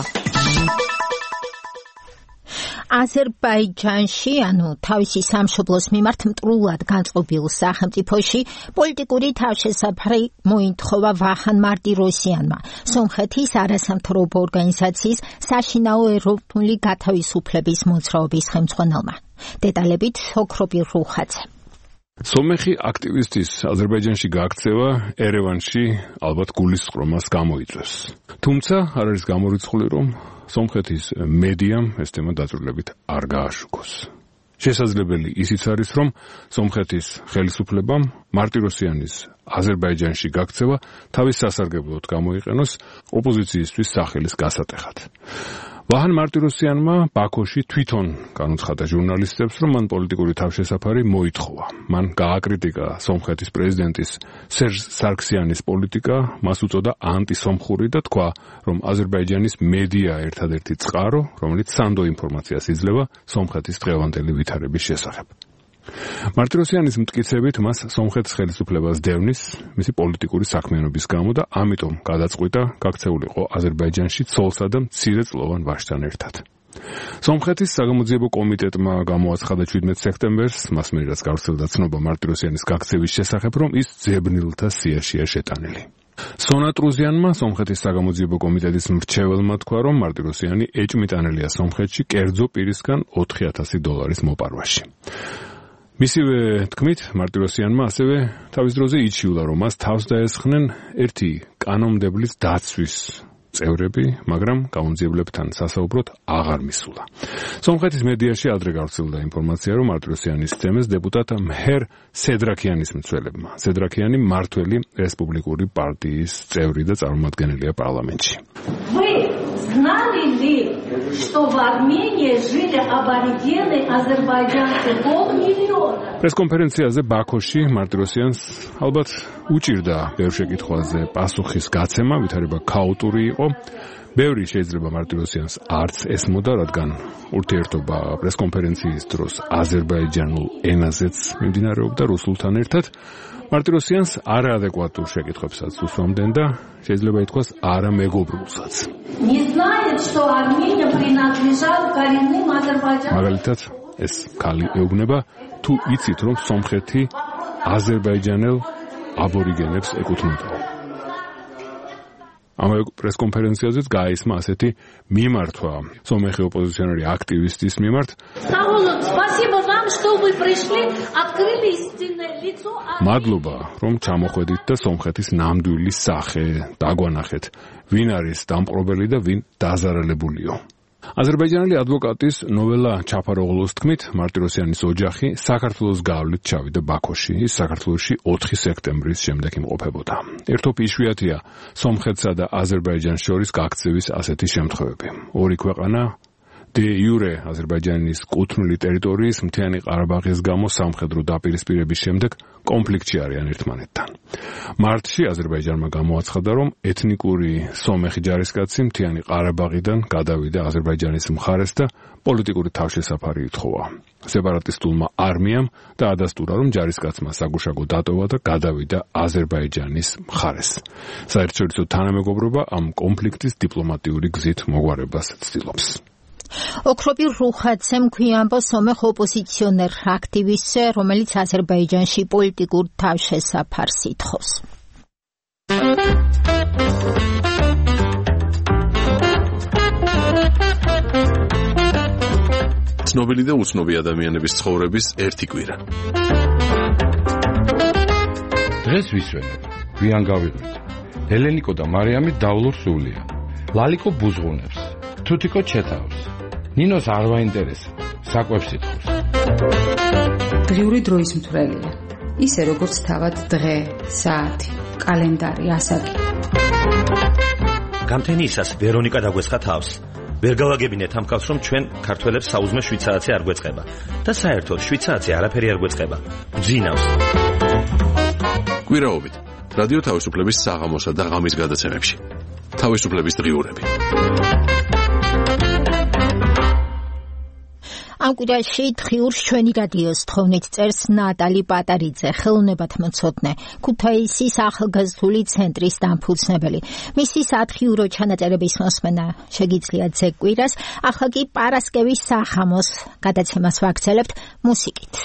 აზერბაიჯანში, ანუ თავისი სამშობლოს მიმართ მტრულად განწყობილ სახელმწიფოში პოლიტიკური თავშესაფარი მოითხოვა ვაჰან მარტიროსიანმა, სომხეთის არასამთავრობო ორგანიზაციის საშინაო ეროვნული გათავისუფლების მოძრაობის ხელმძღვანელმა. დეტალებით ოქროპირ რუხაძე. სომეხი აქტივისტის აზერბაიჯანში გაქცევა ერევანში ალბათ გულისწყრომას გამოიწვევს. თუმცა არ არის გამორიცხული, რომ სომხეთის მედიამ ეს თემა დაწვრილებით არ გააშუქოს. შესაძლებელი ისიც არის, რომ სომხეთის ხელისუფლებამ მარტიროსიანის აზერბაიჯანში გაქცევა თავის სასარგებლოდ გამოიყენოს ოპოზიციისთვის სახელის გასატეხად. ვაჰან მარტიროსიანმა ბაქოში თვითონ განუცხადა ჟურნალისტებს, რომ მან პოლიტიკური თავშესაფარი მოითხოვა. მან გააკრიტიკა სომხეთის პრეზიდენტის სერჟ სარქსიანის პოლიტიკა, მას უწოდა ანტისომხური და თქვა, რომ აზერბაიჯანის მედია ერთადერთი წყარო, რომელიც სანდო ინფორმაციას იძლევა სომხეთის დღევანდელი ვითარების შესახებ. მარტიროსიანის მტკიცებით მას სომხეთის ხელისუფლებას დევნის მისი პოლიტიკური საქმიანობის გამო და ამიტომ გადაწყვიტა გაქცეულიყო აზერბაიჯანში ცოლსა და მცირეწლოვან ვაჟთან ერთად. სომხეთის საგამოძიებო კომიტეტმა გამოაცხადა შვიდმეტი სექტემბერს, მას მერე რაც გავრცელდა ცნობა მარტიროსიანის გაქცევის შესახებ, რომ ის ძებნილთა სიაშია შეტანილი. სონატრუზიანმა სომხეთის საგამოძიებო კომიტეტის მრჩეველმა თქვა, რომ მარტიროსიანი ეჭმიტანელია სომხეთში კერძო პირისგან ოთხი ათასი დოლარის მოპარვაში. მისივე თქმით, მარტიროსიანმა ასევე თავის დროზე იჩიულა, რომ მას თავს დაესხნენ ერთი კანონმდებლის დაცვის წევრები, მაგრამ გამომძიებლებთან სასაუბროდ აღარ მისულა. სომხეთის მედიაში ადრე გავრცელდა ინფორმაცია, რომ მარტიროსიანის თემეს დეპუტატ მჰერ სედრაქიანის მცველებმა. სედრაქიანი მმართველი რესპუბლიკური პარტიის წევრი და წარმომადგენელია პარლამენტში. знали ли, что в Армении жили аборигены азербайджанцы полмиллиона? პრესკონფერენციაზე ბაქოში მარტიროსიანს ალბათ უჭირდა ბევრ შეკითხვაზე პასუხის გაცემა, ვითარება ქაოტური იყო. ბევრი შეიძლება მარტიროსიანს არც ესმოდა, რადგან ურთიერთობა პრესკონფერენციის დროს აზერბაიჯანულ ენაზეც მიმდინარეობდა რუსულთან ერთად. მარტიროსიანს არაადეკვატურ შეკითხვებსაც უსვამდნენ და შეიძლება ითქვას არამეგობრულსაც. Не знает, что Армения принадлежала коренным азербайджанцам. მაგალითად, ეს ქალი ეუბნება, თუ იცით, რომ სომხეთი აზერბაიჯანელ აბორიგენებს ეკუთვნოდა. ამავე პრესკონფერენციაზეც გაისმა ასეთი მიმართვა სომეხი ოპოზიციონერი აქტივისტის მიმართ. Спасибо вам, что вы пришли, открыли истинное лицо. მადლობა, რომ ჩამოხვედით და სომხეთის ნამდვილი სახე დაგვანახეთ. ვინ არის დამპყრობელი და ვინ დაზარალებულიო. აზერბაიჯანელი ადვოკატის ნოველა ჩაფაროღლოს თქმით, მარტიროსიანის ოჯახი საქართველოს გავლით ჩავიდა ბაქოში. ის საქართველოში ოთხი სექტემბრის შემდეგ იმყოფებოდა. ერთობ იშვიათია სომხეთსა და აზერბაიჯანს შორის გაქცევის ასეთი შემთხვევები. ორი ქვეყანა დე იურე აზერბაიჯანის კუთვნილი ტერიტორიის მთიანი ყარაბაღის გამო სამხედრო დაპირისპირების შემდეგ კონფლიქტში არიან ერთმანეთთან. მარტში აზერბაიჯანმა გამოაცხადა, რომ ეთნიკური სომეხი ჯარისკაცი მთიანი ყარაბაღიდან გადავიდა აზერბაიჯანის მხარეს და პოლიტიკური თავშესაფარი ითხოვა. სეპარატისტულმა არმიამ და ადასტურა, რომ ჯარისკაცმა საგუშაგო დატოვა და გადავიდა აზერბაიჯანის მხარეს. საერთაშორისო თანამეგობრობა ამ კონფლიქტის დიპლომატიური გზით მოგვარებას ცდილობს. ოქროპი რუხაცემ ქვიამბო სომეხ ოპოზიციონერ აქტივისტზე, რომელიც აზერბაიჯანში პოლიტიკურ თავშესაფარს ითხოვს. ცნობილი და უცნობი ადამიანების ცხოვრების ერთი კვირა. დღეს ვისვენებ, გვიან გავიღვით. ელენიკო და მარიამი დავლურ სულია. ლალიკო ბუზღუნებს, თუთიკო ჩეთავს. ნინოს არ ვაინტერესა, საკვებს ითხოვს. დღიური დროის მთვრელია. ისე როგორც თავად დღე, საათი, კალენდარი, ასაკი. გამთენიისას ვერონიკა დაგვესხა თავს. ვერ გავაგებინეთ ამ კაცს, რომ ჩვენ ქართველებს საუზმე შვიდ საათზე არ გვეწყება და საერთოდ შვიდ საათზე არაფერი არ გვეწყება. გძინავს. კვირაობით რადიო თავისუფლების საღამოსა და ღამის გადაცემებში. თავისუფლების დღიურები. ამ კვირაში დღიურს ჩვენი რადიოს თხოვნით წერს ნატალი პატარიძე, ხელოვნებათმცოდნე, ქუთაისის ახალგაზრდული ცენტრის დამფუძნებელი. მისი სათხიურო ჩანაწერების მოსმენა შეგიძლიათ ზეგ კვირას, ახლა კი პარასკევის სახამოს გადაცემას ვაგრძელებთ მუსიკით.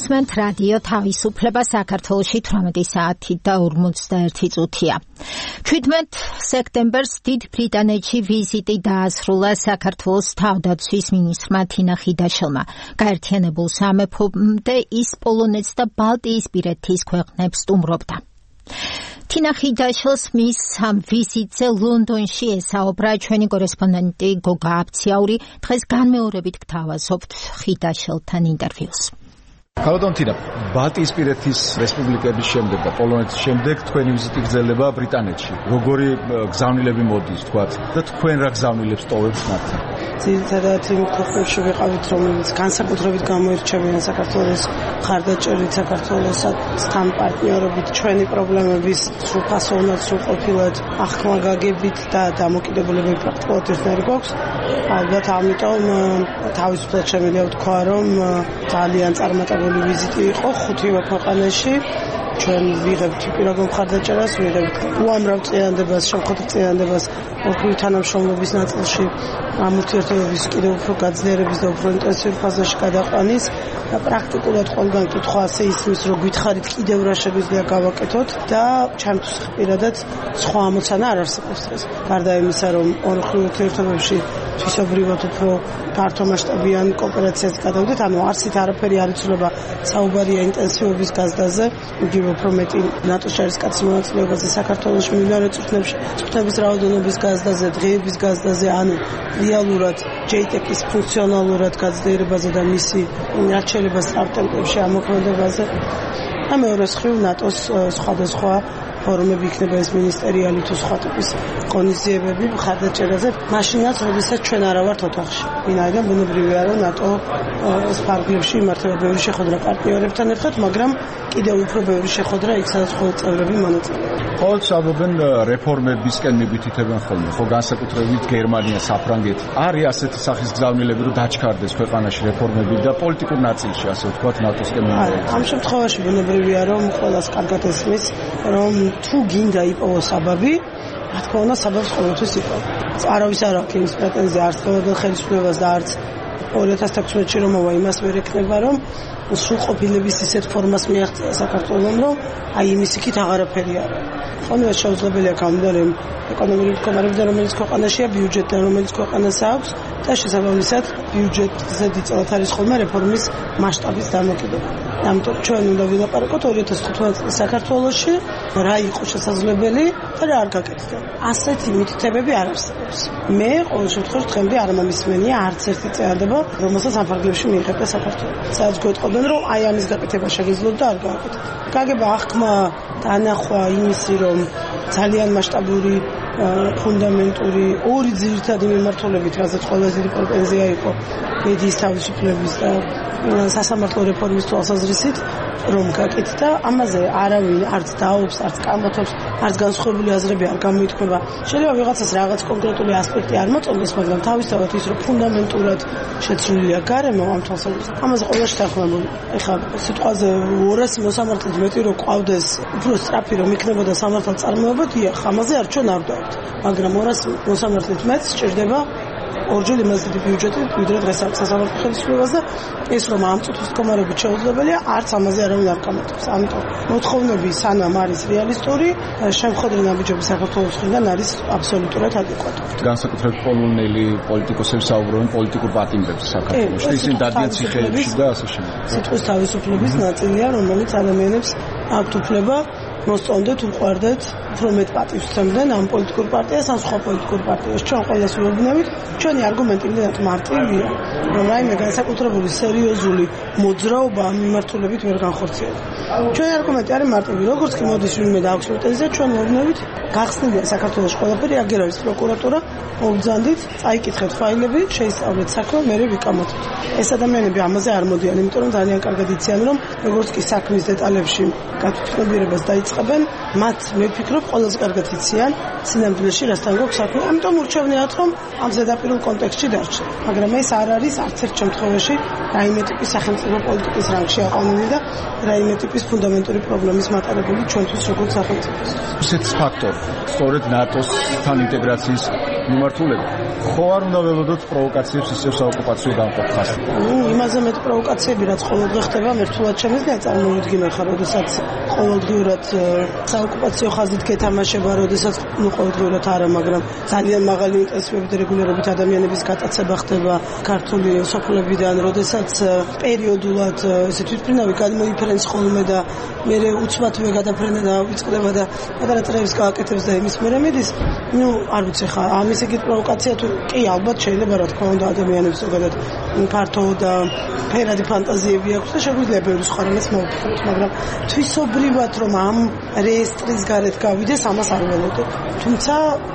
გისმენთ რადიო თავისუფლება საქართველოში თვრამეტი საათი და ორმოცდაერთი წუთია. ჩვიდმეტ სექტემბერს დიდ ბრიტანეთში ვიზიტი დაასრულა საქართველოს თავდაცვის მინისტრმა თინა ხიდაშელმა. გაერთიანებულ სამეფომდე ის პოლონეთს და ბალტიისპირეთის ქვეყნებს სტუმრობდა. თინა ხიდაშელს მის ამ ვიზიტზე ლონდონში ესაუბრა ჩვენი კორესპონდენტი გოგა აბციაური. დღეს განმეორებით გთავაზობთ ხიდაშელთან ინტერვიუს. ქალბატონთინა, ბალტიისპირეთის რესპუბლიკების შემდეგ და პოლონეთის შემდეგ თქვენი ვიზიტი გრძელდება ბრიტანეთში. როგორი გზავნილები მოდის, თქვათ, და თქვენ რა გზავნილებს ტოვებთ მათთან? ძირითადად იმ ქვეყნებში ვიყავით, რომელიც განსაკუთრებით გამოირჩევიან საქართველოს მხარდაჭერით, საქართველოსთან პარტნიორობით, ჩვენი პრობლემების სრულფასოვნად, სრულყოფილად აღქმა გაგებით და დამოკიდებულებები პრაქტიკულად ერთნაირი გვაქვს. ალბათ ამიტომ თავისუფლად შემიძლია ვთქვა, რომ ძალიან წარმატებული ვიზიტი იყო ხუთივე ქვეყანაში. ჩვენ ვიღებთ პირადი მხარდაჭერას, ვიღებთ უამრავ წინადადებას, შემოხატულ წინადადებას ოქროთი თანამშრომლობის ნაწილში ამ ურთიერთობების კიდევ უფრო გაძლიერების და უფრო ინტენსიურ ფაზაში გადაყვანის და პრაქტიკულად ყველგან კითხვა ასე ისმის, რომ გითხარით კიდევ რა შეგვიძლია გავაკეთოთ და ჩემთვის პირადად სხვა ამოცანა არ არსებობს დღეს. გარდა იმისა, რომ ოქროთი ურთიერთობებში თვისობრივად უფრო ფართომასშტაბიან კოოპერაციას გადავდეთ, ანუ არსით არაფერი არ იცვლება საუბარია ინტენსივობის გაზრდაზე, იგივე უფრო მეტი ნატოს ჯარისკაცის მონაწილეობაზე საქართველოში მიმდინარე წვრთნებში, წვრთნების რაოდენობის გაზრდაზე, დღეების გაზრდაზე, ანუ რეალურად ჯეიტეკის ფუნქციონალურად გაძლიერებაზე და მისი არჩევლებას სტარტაპებში ამოქმედებაზე. და მეორე მხრივ ნატოს სხვადასხვა ფორუმები იქნება ეს მინისტერიალი თუ სხვა ტიპის ღონისძიებები მხარდაჭერაზე, მაშინაც, როდესაც ჩვენ არა ვართ ოთახში. ვინაიდან ბუნებრივია, რომ ნატო ეს ფარგლებში იმართება ბევრი შეხვედრა პარტნიორებთან ერთად, მაგრამ კიდევ უფრო ბევრი შეხვედრა იქ, სადაც მხოლოდ წევრები მონაწილეობენ. ყოველთვის ამბობენ რეფორმებისკენ მიგვითითებენ ხოლმე, ხო განსაკუთრებით გერმანია, საფრანგეთი. არის ასეთი სახის გზავნილები, რომ დაჩქარდეს ქვეყანაში რეფორმები და პოლიტიკურ ნაწილში, ასე ვთქვათ, ნატოსკენ მიმართება. ამ შემთხვევაში ბუნებრივია, რომ ყველას კარგად ესმის, რომ თუ გინდა იპოვოს საბაბი, რა თქმა უნდა, საბაბს ყოველთვის იპოვო. არავის არ აქვს იმის პრეტენზია არც ყოველდღე ხელისუფლებას და არც ორი ათას თექვსმეტში რომ მოვა იმას ვერ ექნება, რომ სრულყოფილების ისეთ ფორმას მიაღწია საქართველოს, რომ აი იმის იქით აღარაფერი არ არის. ხოლმე შეუძლებელია გამოდარე ეკონომიკური მდგომარეობა, რომელიც ქვეყანაშია, ბიუჯეტი, რომელიც ქვეყანას აქვს და შესაბამისად ბიუჯეტზე დიდწილად არის ხოლმე რეფორმის მასშტაბის დამოკიდებული. ამიტომ ჩვენ უნდა ვილაპარაკოთ ორი ათას თხუთმეტ წლის საქართველოში რა იყო შესაძლებელი და რა არ გაკეთდა. ასეთი მითითებები არ არსებობს. მე ყოველ შემთხვევაში დღემდე არ მომისმენია არც ერთი წინადადება, რომელსაც ამ ფარგლებში მიიღებდა საქართველო. სადაც გვეტყობენ, რომ აი ამის გაკეთება შეგეძლოთ და არ გააკეთეთ. გაგება აღქმა დანახვა იმისი, რომ ძალიან მასშტაბური ფუნდამენტური ორი ძირითადი მიმართულებით, რასაც ყველაზე დიდი პრეტენზია იყო მედიის თავისუფლების და სასამართლო რეფორმის თვალსაზრისით, რომ გაკეთდა, ამაზე არავინ არც დაობს, არც კამათობს, არც განსხვავებული აზრები არ გამოითქმება. შეიძლება ვიღაცას რაღაც კონკრეტული ასპექტი არ მოწონდეს, მაგრამ თავისთავად ის, რომ ფუნდამენტურად შეცვლილია გარემო ამ თვალსაზრისით, ამაზე ყველა შეთანხმებული. ეხლა სიტყვაზე ორასი მოსამართლით მეტი რომ ყავდეს, უფრო სწრაფი რომ იქნებოდა სამართალ წარმოება, დიახ, ამაზე არ ჩვენ არ დავთ, მაგრამ ორასი მოსამართლით მეც სჭირდება ორჯერ იმას დიდი ბიუჯეტი, ვიდრე დღეს აქვს სასამართლო ხელისუფლებაზე, ეს რომ ამ წუთის მდგომარეობით შეუძლებელია, არც ამაზე არავინ არ კამათობს. ამიტომ მოთხოვნები სანამ არის რეალისტური, შემხედრე ნაბიჯები საქართველოს მხრიდან არის აბსოლუტურად ადეკვატური. განსაკუთრებით პოლონელი პოლიტიკოსები საუბრობენ პოლიტიკურ პატიმრებს საქართველოში, ისინი დადიან ციხეებში და ასე შემდეგ. სიტყვის თავისუფლების ნაწილია, რომელიც ადამიანებს აქვთ უფლება მოსწონდეთ, უყვარდეთ, უფრო მეტ პატივს სცემდნენ ამ პოლიტიკურ პარტიას, ან სხვა პოლიტიკურ პარტიას. ჩვენ ყველას ვეუბნებით, ჩვენი არგუმენტი იმდენად მარტივია, რომ რაიმე განსაკუთრებული სერიოზული მოძრაობა ამ მიმართულებით ვერ განხორციელდება. ჩვენი არგუმენტი არის მარტივი, როგორც კი მოდის ვინმე და აქვს პრეტენზია, ჩვენ ვეუბნებით, გახსნილია საქართველოს ყველაფერი, აგერ არის პროკურატურა, მოგბრძანდით, წაიკითხეთ ფაილები, შეისწავლეთ საქმე, მერე ვიკამათოთ. ეს ადამიანები ამაზე არ მოდიან, იმიტომ რომ ძალიან კარგად იციან, რომ როგორც კი საქმის დეტალებში გათვითმობიერებას დაიწყებენ, მათ მე ვფიქრობ, ყველაზე კარგად იციან სინამდვილეში რასთან გვაქვს საქმე. ამიტომ ურჩევნიათ, რომ ამ ზედაპირულ კონტექსტში დარჩენ. მაგრამ ეს არ არის არც ერთ შემთხვევაში რაიმე ტიპის სახელმწიფო პოლიტიკის რანგში აყვანილი და რაიმე ტიპის ფუნდამენტური პრობლემის მატარებელი ჩვენთვის როგორც სახელმწიფოს. ესეც ფაქტორი, სწორედ ნატოსთან ინტეგრაციის მიმართულება. ხო არ უნდა ველოდოთ პროვოკაციებს ისევ საოკუპაციო დამყოფას. ნუ იმაზე მეტ პროვოკაციები რაც ყოველდღე ხდება, მერტულად შემიძლია წარმოვიდგინო ხარ, როდესაც ყოველდღიურად საოკუპაციო ხაზით გეთამაშება, როდესაც ნუ ყოველდღიურად არა, მაგრამ ძალიან მაღალი ინტენსივობით რეგულარობით ადამიანების გატაცება ხდება ქართული სოფლებიდან, როდესაც პერიოდულად ესე თვითმფრინავი გადმოიფრენს ხოლმე და მე უცბათვე გადაფრენა და ვიწყდება და პატარა წრეებს გააკეთებს და იმის მერე მიდის, ნუ არ ვიცი ხა, ამის ეგეთ პროვოკაცია თუ კი ალბათ შეიძლება რა თქმა უნდა ადამიანებს ზოგადად ფართო და ფერადი ფანტაზიები აქვს და შეგვიძლია ბევრი სხვა რამეს მოვფიქროთ, მაგრამ თვისობრივად რომ ამ რეესტრის გარეთ გავიდეს, ამას არ ველოდებ. თუმცა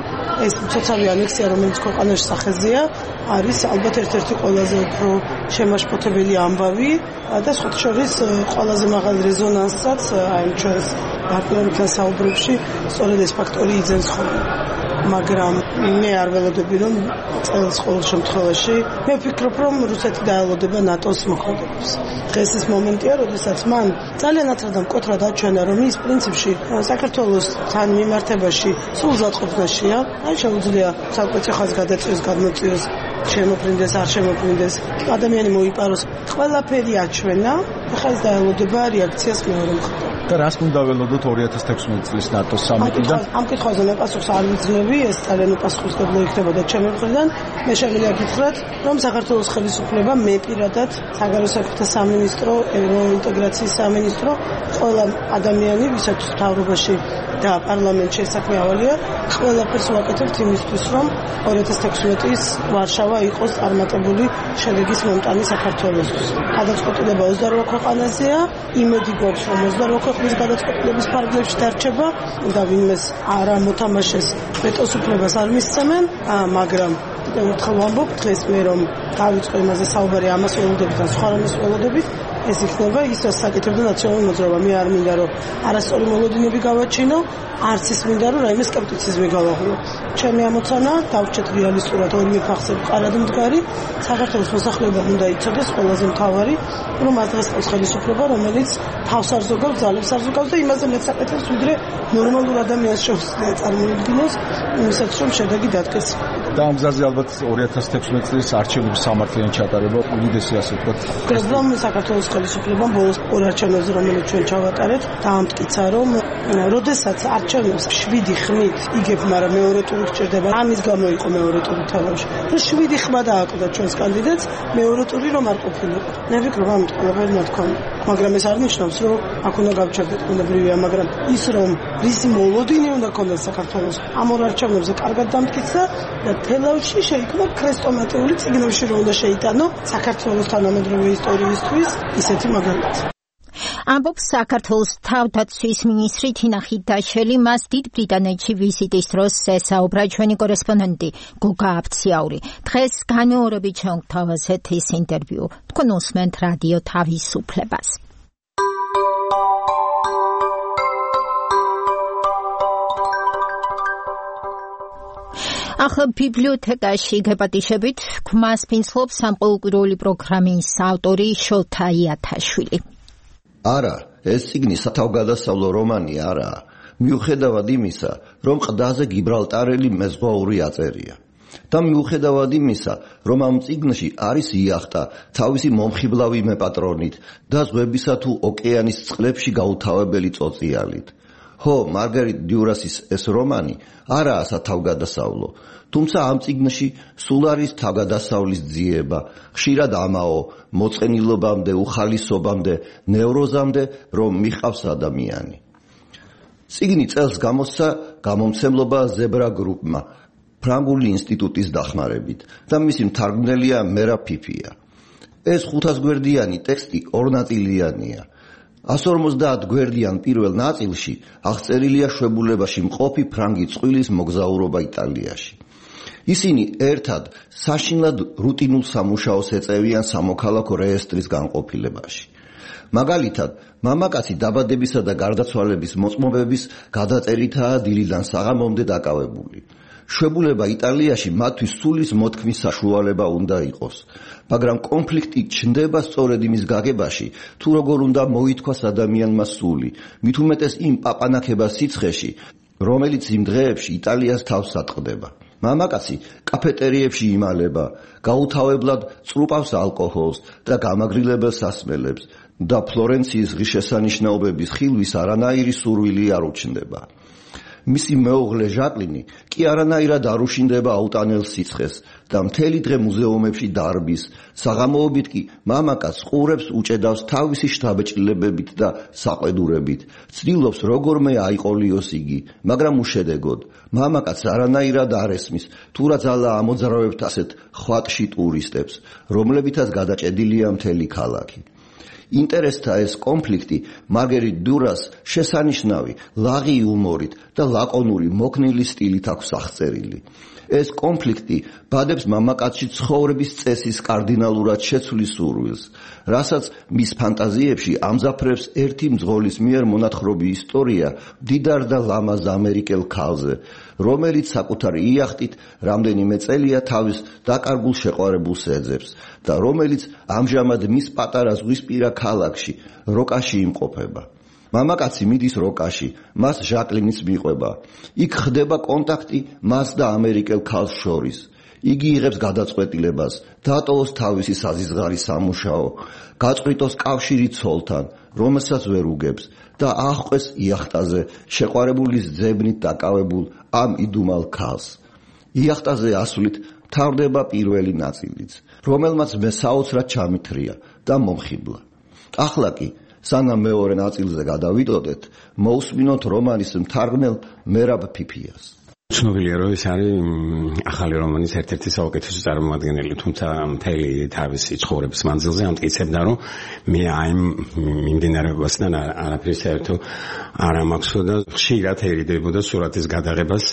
ეს ცოცხალი ანექსია, რომელიც ქვეყანაში სახეზეა, არის ალბათ ერთ-ერთი ყველაზე უფრო შემაშფოთებელი ამბავი და სხვა შორის ყველაზე მაღალ რეზონანსსაც აი ჩვენს პარტნიორებთან საუბრებში სწორედ ეს ფაქტორი იძენს ხოლმე. მაგრამ მე არ ველოდები რომ წელს ყოველ შემთხვევაში მე ვფიქრობ რომ რუსეთი დაელოდება ნატოს მოქმედებას. დღეს ის მომენტია, როდესაც მან ძალიან ათრად და მკვეთრად აჩვენა რომ ის პრინციპში საქართველოსთან მიმართებაში სულ ზადყოფნაშია. აი შეუძლია საკუთარ ხაზს გადაწიოს, გადმოწიოს, შემოფრინდეს, არ შემოფრინდეს, ადამიანი მოიპაროს. ყველაფერი აჩვენა, ახლა ის დაელოდება რეაქციას მეორე მხრიდან. და რას უნდა ველოდოთ ორი ათას თექვსმეტი წლის ნატოს სამიტიდან? ამ კითხვაზე მე პასუხს არ ვიძლევი, ეს ძალიან უპასუხისმგებლო იქნებოდა ჩემი მხრიდან. მე შემიძლია გითხრათ, რომ საქართველოს ხელისუფლება მე პირადად, საგარეო საქმეთა სამინისტრო, ევროინტეგრაციის სამინისტრო, ყველა ადამიანი, ვისაც მთავრობაში და პარლამენტში საქმე ავალია, ყველაფერს ვაკეთებთ იმისთვის, რომ ორი ათას თექვსმეტის ვარშავა იყოს წარმატებული შედეგის მომტანი საქართველოსთვის. გადაწყვეტილება ოცდაორ ქვეყანაზეა, იმედი გვაქვს, რომ ოცდაორ ქვეყნის გადაწყვეტილების ფარგლებში დარჩება და ვინმეს არ ამოთამაშეს ვეტოს უფლებას არ მისცემენ, მაგრამ კიდევ ერთხელ ვამბობ, დღეს მე რომ დავიწყო იმაზე საუბარი ამას ველოდებით და სხვა რამეს ველოდებით, ეს იქნება ის, რაც საკეთებდა ნაციონალური მოძრაობა. მე არ მინდა რომ არასწორი მოლოდინები გავაჩინო, არც ის მინდა რომ რაიმე სკეპტიციზმი გავაღლო. ჩემი ამოცანა დავრჩეთ რეალისტურად ორივე ფახზე მყარად მდგარი, საქართველოს მოსახლეობა უნდა იცოდეს ყველაზე მთავარი, რომ მას დღეს ხელისუფლება, რომელიც თავს არ ზოგავს, ძალებს არ ზოგავს და იმაზე მეც საკეთებს, ვიდრე ნორმალურ ადამიანს შეუძლია წარმოიდგინოს, იმისაც რომ შედეგი დადგეს. და ამ გზაზე ალბათ ორი ათას თექვსმეტი წლის არჩევნების სამართლიანი ჩატარება უდიდესი ასე ვთქვათ. რომ საქართველოს ხელისუფლებამ ბოლოს ორ არჩევნებზე, რომელიც ჩვენ ჩავატარეთ, დაამტკიცა, რომ როდესაც არჩევნებს შვიდი ხმით იგებ, მაგრამ მეორე ტური გჭირდება. ამის გამო იყო მეორე ტური თამაში. და შვიდი ხმა დააკლდა ჩვენს კანდიდატს, მეორე ტური რომ არ ყოფილიყო. მე ვფიქრობ, ამით ყველაფერი ნათქვამი. მაგრამ ეს არ ნიშნავს, რომ აქ უნდა გავჩერდეთ უნებრივია, მაგრამ ის რომ რისი მოლოდინი უნდა ქონდეს საქართველოს ამ ორ არჩევნებზე კარგად დამტკიცა და თელავში შეიქმნა ქრესტომატიული წიგნებში რომ უნდა შეიტანო საქართველოს თანამედროვე ისტორიისთვის ისეთი მაგალითი. ამბობს საქართველოს თავდაცვის მინისტრი თინა ხიდაშელი, მას დიდ ბრიტანეთში ვიზიტის დროს ესაუბრა ჩვენი კორესპონდენტი გოგა აფციაური. დღეს განმეორებით შევთავაზეთ ის ინტერვიუ. თქვენ უსმენთ რადიო თავისუფლებას. ახლა ბიბლიოთეკაში გეპატიშებით ქმას ფინცლობს სამყუროური პროგრამის ავტორი შოთა იათაშვილი. არა, ეს წიგნი სათავგადასავლო რომანი არაა, მიუხედავად იმისა, რომ ყდაზე გიბრალტარელი მეზღვაური აწერია. და მიუხედავად იმისა, რომ ამ წიგნში არის იახტა თავისი მომხიბლავი მეპატრონით და ზღვებისა თუ ოკეანის წყლებში გაუთავებელი წოწიალით. ხო, მარგარიტ დიურასის ეს რომანი არაა სათავგადასავლო, თუმცა ამ წიგნში სულ არის თავგადასავლის ძიება, ხშირად ამაო, მოწყენილობამდე, უხალისობამდე, ნევროზამდე, რომ მიყავს ადამიანი. წიგნი წელს გამოსცა გამომცემლობა ზებრა გრუპმა, ფრანგული ინსტიტუტის დახმარებით და მისი მთარგმნელია მერა ფიფია. ეს ხუთას გვერდიანი ტექსტი ორნაწილიანია. ას ორმოცდაათ გვერდიან პირველ ნაწილში აღწერილია შვებულებაში მყოფი ფრანგი წყვილის მოგზაურობა იტალიაში. ისინი ერთად საშინლად რუტინულ სამუშაოს ეწევიან სამოქალაქო რეესტრის განყოფილებაში. მაგალითად, მამაკაცი დაბადებისა და გარდაცვალების მოწმობების გადაწერითაა დილიდან საღამომდე დაკავებული. შვებულება იტალიაში მათთვის სულის მოთქმის საშუალება უნდა იყოს, მაგრამ კონფლიქტი ჩნდება სწორედ იმის გაგებაში, თუ როგორ უნდა მოითქვას ადამიანმა სული, მით უმეტეს იმ პაპანაკებას სიცხეში, რომელიც იმ დღეებში იტალიას თავს ატყდება. მამაკაცი კაფეტერიებში იმალება, გაუთავებლად წრუპავს ალკოჰოლს და გამაგრილებელ სასმელებს და ფლორენციის ღირსშესანიშნაობების ხილვის არანაირი სურვილი არ უჩნდება. მისი მეუღლე ჟაკლინი კი არანაირად არ უშინდება აუტანელ სიცხეს და მთელი დღე მუზეუმებში დარბის, საღამოობით კი მამაკაცს ყურებს უჭედავს თავისი შთაბეჭდილებებით და საყვედურებით, ცდილობს როგორმე აიყოლიოს იგი, მაგრამ უშედეგოდ. მამაკაცს არანაირად არ ესმის, თუ რა ძალა ამოძრავებთ ასეთ ხვატში ტურისტებს, რომლებითაც გადაჭედილია მთელი ქალაქი. ინტერესთა ეს კონფლიქტი მარგერიტ დიურას შესანიშნავი, ლაღი იუმორით და ლაკონური მოქნილი სტილით აქვს აღწერილი. ეს კონფლიქტი ბადებს მამაკაცში ცხოვრების წესის კარდინალურად შეცვლის სურვილს, რასაც მის ფანტაზიებში ამზაფრებს ერთი მძღოლის მიერ მონათხრობი ისტორია მდიდარ და ლამაზ ამერიკელ ქალზე, რომელიც საკუთარი იახტით რამდენიმე წელია თავის დაკარგულ შეყვარებულს ეძებს და რომელიც ამჟამად მის პატარა ზღვისპირა ქალაქში, როკაში იმყოფება. მამაკაცი მიდის როკაში, მას ჟაკლინიც მიყვება. იქ ხდება კონტაქტი მას და ამერიკელ ქალს შორის. იგი იღებს გადაწყვეტილებას, დატოვოს თავისი საზიზღარი სამუშაო, გაწყვიტოს კავშირი ცოლთან, რომელსაც ვერ უგებს და აღყვეს იახტაზე შეყვარებულის ძებნით დაკავებულ ამ იდუმალ ქალს. იახტაზე ასვლით მთავრდება პირველი ნაწილიც, რომელმაც მე საოცრად ჩამithრია და მომხიბლა. ახლა კი სანამ მეორე ნაწილზე გადავიდოდეთ, მოусმინოთ რომანის მთარგმნელ მერაბ ფიფიას. ცნობილია, რომ ეს არის ახალი რომანის ერთ-ერთი საუკეთესო წარმომადგენელი, თუმცა მთელი თავისი ცხოვრების მანძილზე ამტკიცებდა, რომ მე აი მიმდინარეობასთან არაფერი საერთო არ ამაქვსო და ხშირად ერიდებოდა სურათის გადაღებას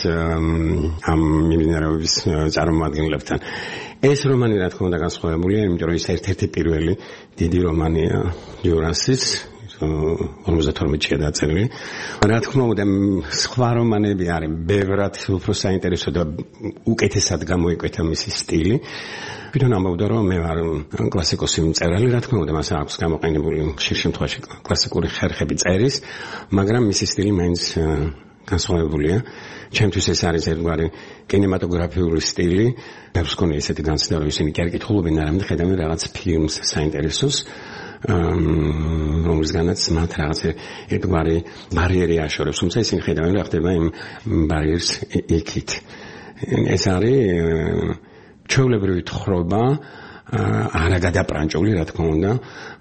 ამ მიმდინარეობის წარმომადგენლებთან. ეს რომანი რა თქმა უნდა განსხვავებულია, იმიტომ რომ ის ერთ-ერთი პირველი დიდი რომანია დიურასის, ორმოცდათორმეტში დაწერილი. რა თქმა უნდა, სხვა რომანები არის ბევრად უფრო საინტერესო და უკეთესად გამოიკვეთა მისი სტილი. ვიდრე ამბობდა, რომ მე ვარ კლასიკოსი მწერალი, რა თქმა უნდა, მას აქვს გამოყენებული ხშირ შემთხვევაში კლასიკური ხერხები წერის, მაგრამ მისი სტილი მაინც განსხვავებულია. ჩემთვის ეს არის ერთგვარი კინემატოგრაფიული სტილი. ბევრს მქონია ესეთი განცდა, რომ ისინი კი არ კითხულობენ, არამედ ხედავენ რაღაც ფილმს საინტერესოს, რომლისგანაც მათ რაღაც ერთგვარი ბარიერი აშორებს, თუმცა ისინი ხედავენ რა ხდება იმ ბარიერს იქით. ეს არის ჩვეულებრივი თხრობა, არა გადაპრანჭული, რა თქმა უნდა.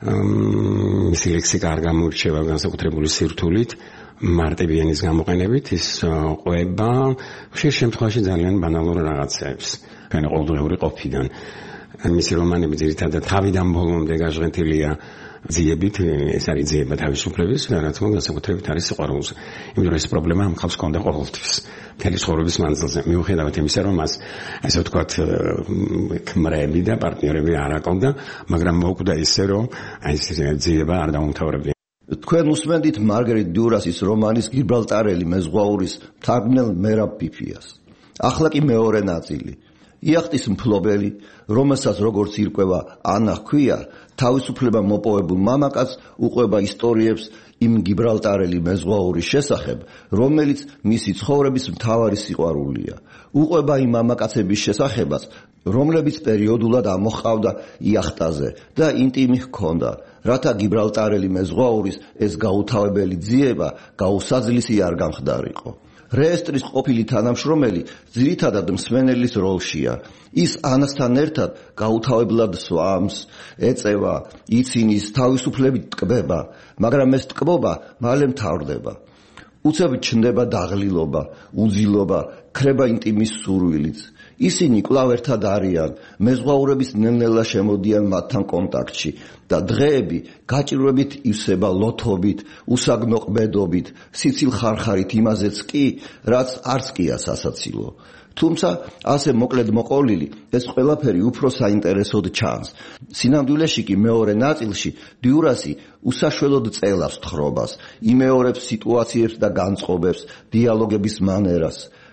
მისი ლექსიკა არ გამოირჩევა განსაკუთრებული სირთულით. მარტივი ენის გამოყენებით ის ყვება ხშირ შემთხვევაში ძალიან ბანალურ რაღაცებს თქვენ ყოველდღიური ყოფიდან. მისი რომანები ძირითადად თავიდან ბოლომდე გაჟღენთილია ძიებით, ეს არის ძიება თავისუფლების, რა თქმა უნდა განსაკუთრებით არის სიყვარულზე. იმიტომ რომ ეს პრობლემა ამ ხალხს ჰქონდა ყოველთვის მთელი ცხოვრების მანძილზე. მიუხედავად იმისა, რომ მას ასე ვთქვათ ქმრები და პარტნიორები არ აყოლდა, მაგრამ მოუკვდა ისე, რომ აი ეს ძიება არ დაუმთავრებია. თქვენ უსმენთ მარგერიტ დიურასის რომანის გიბრალტარელი მეზღვაურის მთარგმნელ მერაბ ფიფიას. ახლა კი მეორე ნაწილი. იახტის მფლობელი, რომელსაც როგორც ირკვევა ანა ჰქვია, თავისუფლება მოპოვებულ მამაკაცს უყვება ისტორიებს იმ გიბრალტარელი მეზღვაურის შესახებ, რომელიც მისი ცხოვრების მთავარი სიყვარულია. უყვება იმ მამაკაცების შესახებაც, რომლებიც პერიოდულად ამოჰყავდა იახტაზე და ინტიმი ჰქონდა, რათა გიბრალტარელი მეზღვაურის ეს გაუთავებელი ძიება გაუსაძლისი არ გამხდარიყო. რეესტრის ყოფილი თანამშრომელი ძირითადად მსმენელის როლშია. ის ანასთან ერთად გაუთავებლად სვამს, ეწევა, იცინის, თავისუფლებით ტკბება, მაგრამ ეს ტკბობა მალე მთავრდება. უცებ ჩნდება დაღლილობა, უძილობა, ქრება ინტიმის სურვილიც. ისინი კვლავ ერთად არიან, მეზღვაურების ნელ-ნელა შემოდიან მათთან კონტაქტში და დღეები გაჭირვებით ივსება ლოთობით, უსაგნო ყბედობით, სიცილ ხარხარით იმაზეც კი, რაც არც კია სასაცილო. თუმცა ასე მოკლედ მოყოლილი ეს ყველაფერი უფრო საინტერესოდ ჩანს. სინამდვილეში კი მეორე ნაწილში დიურასი უსაშველოდ წელავს თხრობას, იმეორებს სიტუაციებს და განწყობებს, დიალოგების მანერას.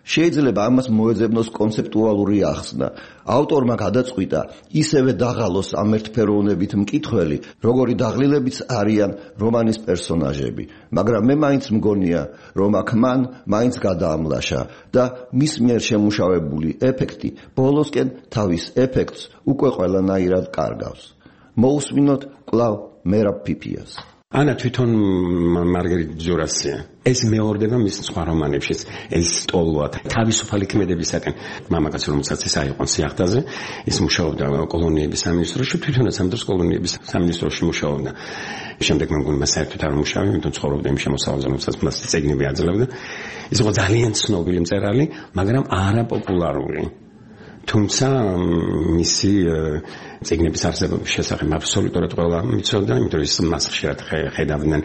შეიძლება ამას მოეძებნოს კონცეპტუალური ახსნა. ავტორმა გადაწყვიტა ისევე დაღალოს ამ ერთფეროვნებით მკითხველი, როგორი დაღლილებიც არიან რომანის პერსონაჟები, მაგრამ მე მაინც მგონია, რომ აქ მან მაინც გადაამლაშა და მის მიერ შემუშავებული ეფექტი ბოლოსკენ თავის ეფექტს უკვე ყველანაირად კარგავს. მოусმინოთ კлау მერაბ პიპიას. ანა თვითონ მარგერიტ ჯურასია. ეს მეორდება მის სხვა რომანებშიც, ეს ტოლვა თავისუფალი ქმედებისაკენ. მამაკაცი რომელსაც ეს აიყვანს სიახტაზე, ის მუშაობდა კოლონიების სამინისტროში, თვითონაც ამ დროს კოლონიების სამინისტროში მუშაობდა. შემდეგ მე მგონი მას საერთოდ არ მუშაობდა, იმიტომ ცხოვრობდა იმ შემოსავალზე, რომელსაც მას წიგნები აძლევდა. ის იყო ძალიან ცნობილი მწერალი, მაგრამ არაპოპულარული. თუმცა მისი წიგნების არსებობის შესახებ აბსოლუტურად ყველა მიცოდა, იმიტომ რომ ის მას ხშირად ხედავდნენ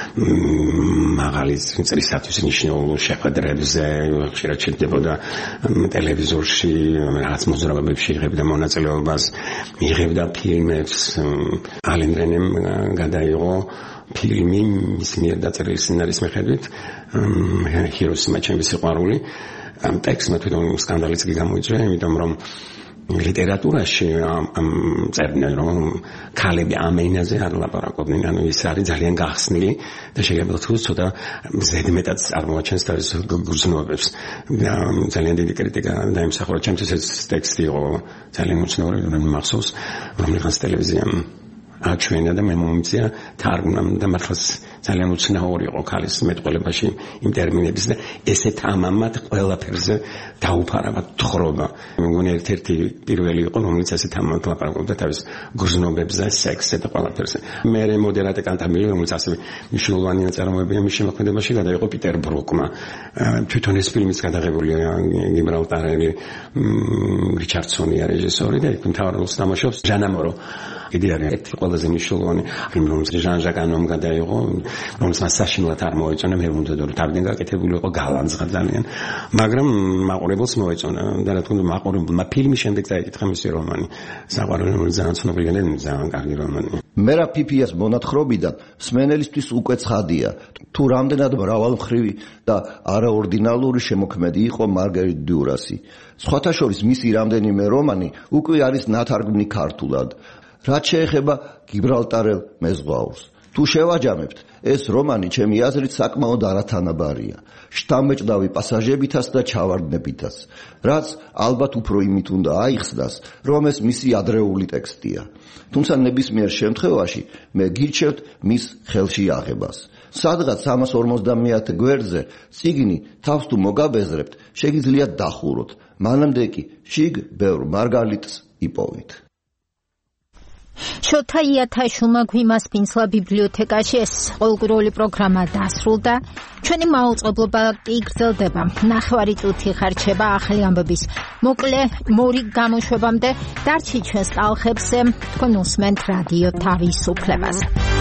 მაღალი წრისათვის ნიშნულ შეხვედრებზე, ხშირად შედებოდა ტელევიზორში, რაღაც მოძრაობებში იღებდა მონაწილეობას, იღებდა ფილმებს. ალენ რენემ გადაიღო ფილმი მის მიერ დაწერილი სცენარის მიხედვით, ჰიროსიმა ჩემი სიყვარული. ამ ტექსტმა თვითონ სკანდალიც კი გამოიწვია, იმიტომ რომ ლიტერატურაში ამ წერდნენ რომ ქალები ამ ენაზე არ ლაპარაკობდნენ, ანუ ის არის ძალიან გახსნილი და შეიძლება თუ ცოტა ზედმეტად წარმოაჩენს თავის გრძნობებს. ძალიან დიდი კრიტიკა დაიმსახურა ჩემთვის ეს ტექსტი იყო ძალიან უცნაური, რომ მახსოვს რომელიღაც ტელევიზიამ აჩვენა და მე მომწია თარგმნამ და მართლაც ძალიან უცნაური იყო ქალის მეტყველებაში იმ ტერმინების და ესეთ ამამად ყველაფერზე დაუფარავა თხრობა. მე მგონი ერთ-ერთი პირველი იყო რომელიც ესეთ ამამად ლაპარაკობდა თავის გრძნობებზე, სექსზე და ყველაფერზე. მე მოდერატე კანტაბილი რომელიც ასევე მნიშვნელოვანი ნაწარმოებია მის შემოქმედებაში გადაიღო პიტერ ბრუკმა. თვითონ ეს ფილმიც გადაღებულია გიბრალტარელი რიჩარდსონია რეჟისორი და იქ მთავარ როლს თამაშობს ჟანა მორო. იგი არის ერთი ყველაზე მნიშვნელოვანი ფილმი, რომელსაც ჟან ჟაკ ანომ გადაიღო, რომელსაც საშინლად არ მოეწონა, მე ვუნდა რომ თავიდან გაკეთებული იყო გალანძღა ძალიან, მაგრამ მაყურებელს მოეწონა და რა თქმა უნდა მაყურებელმა ფილმის შემდეგ წაიკითხა მისი რომანი. საყვარელი ძალიან ცნობილი და ძალიან კარგი რომანი. მერაბ პიპიას მონათხრობიდან მსმენელისთვის უკვე ცხადია, თუ რამდენად მრავალმხრივი და არაორდინალური შემოქმედი იყო მარგერიტ დიურასი. სხვათა შორის მისი რამდენიმე რომანი უკვე არის ნათარგმნი ქართულად. რაც შეეხება გიბრალტარელ მეზღვაურს. თუ შევაჯამებთ, ეს რომანი ჩემი აზრით საკმაოდ არათანაბარია, შთამბეჭდავი პასაჟებითაც და ჩავარდნებითაც, რაც ალბათ უფრო იმით უნდა აიხსნას, რომ ეს მისი ადრეული ტექსტია. თუმცა ნებისმიერ შემთხვევაში მე გირჩევთ მის ხელში აღებას. სადღაც სამას ორმოცდამეათე გვერდზე წიგნი თავს თუ მოგაბეზრებთ, შეგიძლიათ დახუროთ, მანამდე კი შიგ ბევრ მარგალიტს იპოვით. შოთა იათაშვილმა გვიმას პინსლა ბიბლიოთეკაში ეს ყოველკვირეული პროგრამა დასრულდა. ჩვენი მაუწყებლობა კი გრძელდება. ნახევარი წუთი ხარჩება ახალი ამბების მოკლე მორი გამოშვებამდე. დარჩით ჩვენს ტალხებზე, თქვენ უსმენთ რადიო თავისუფლებას.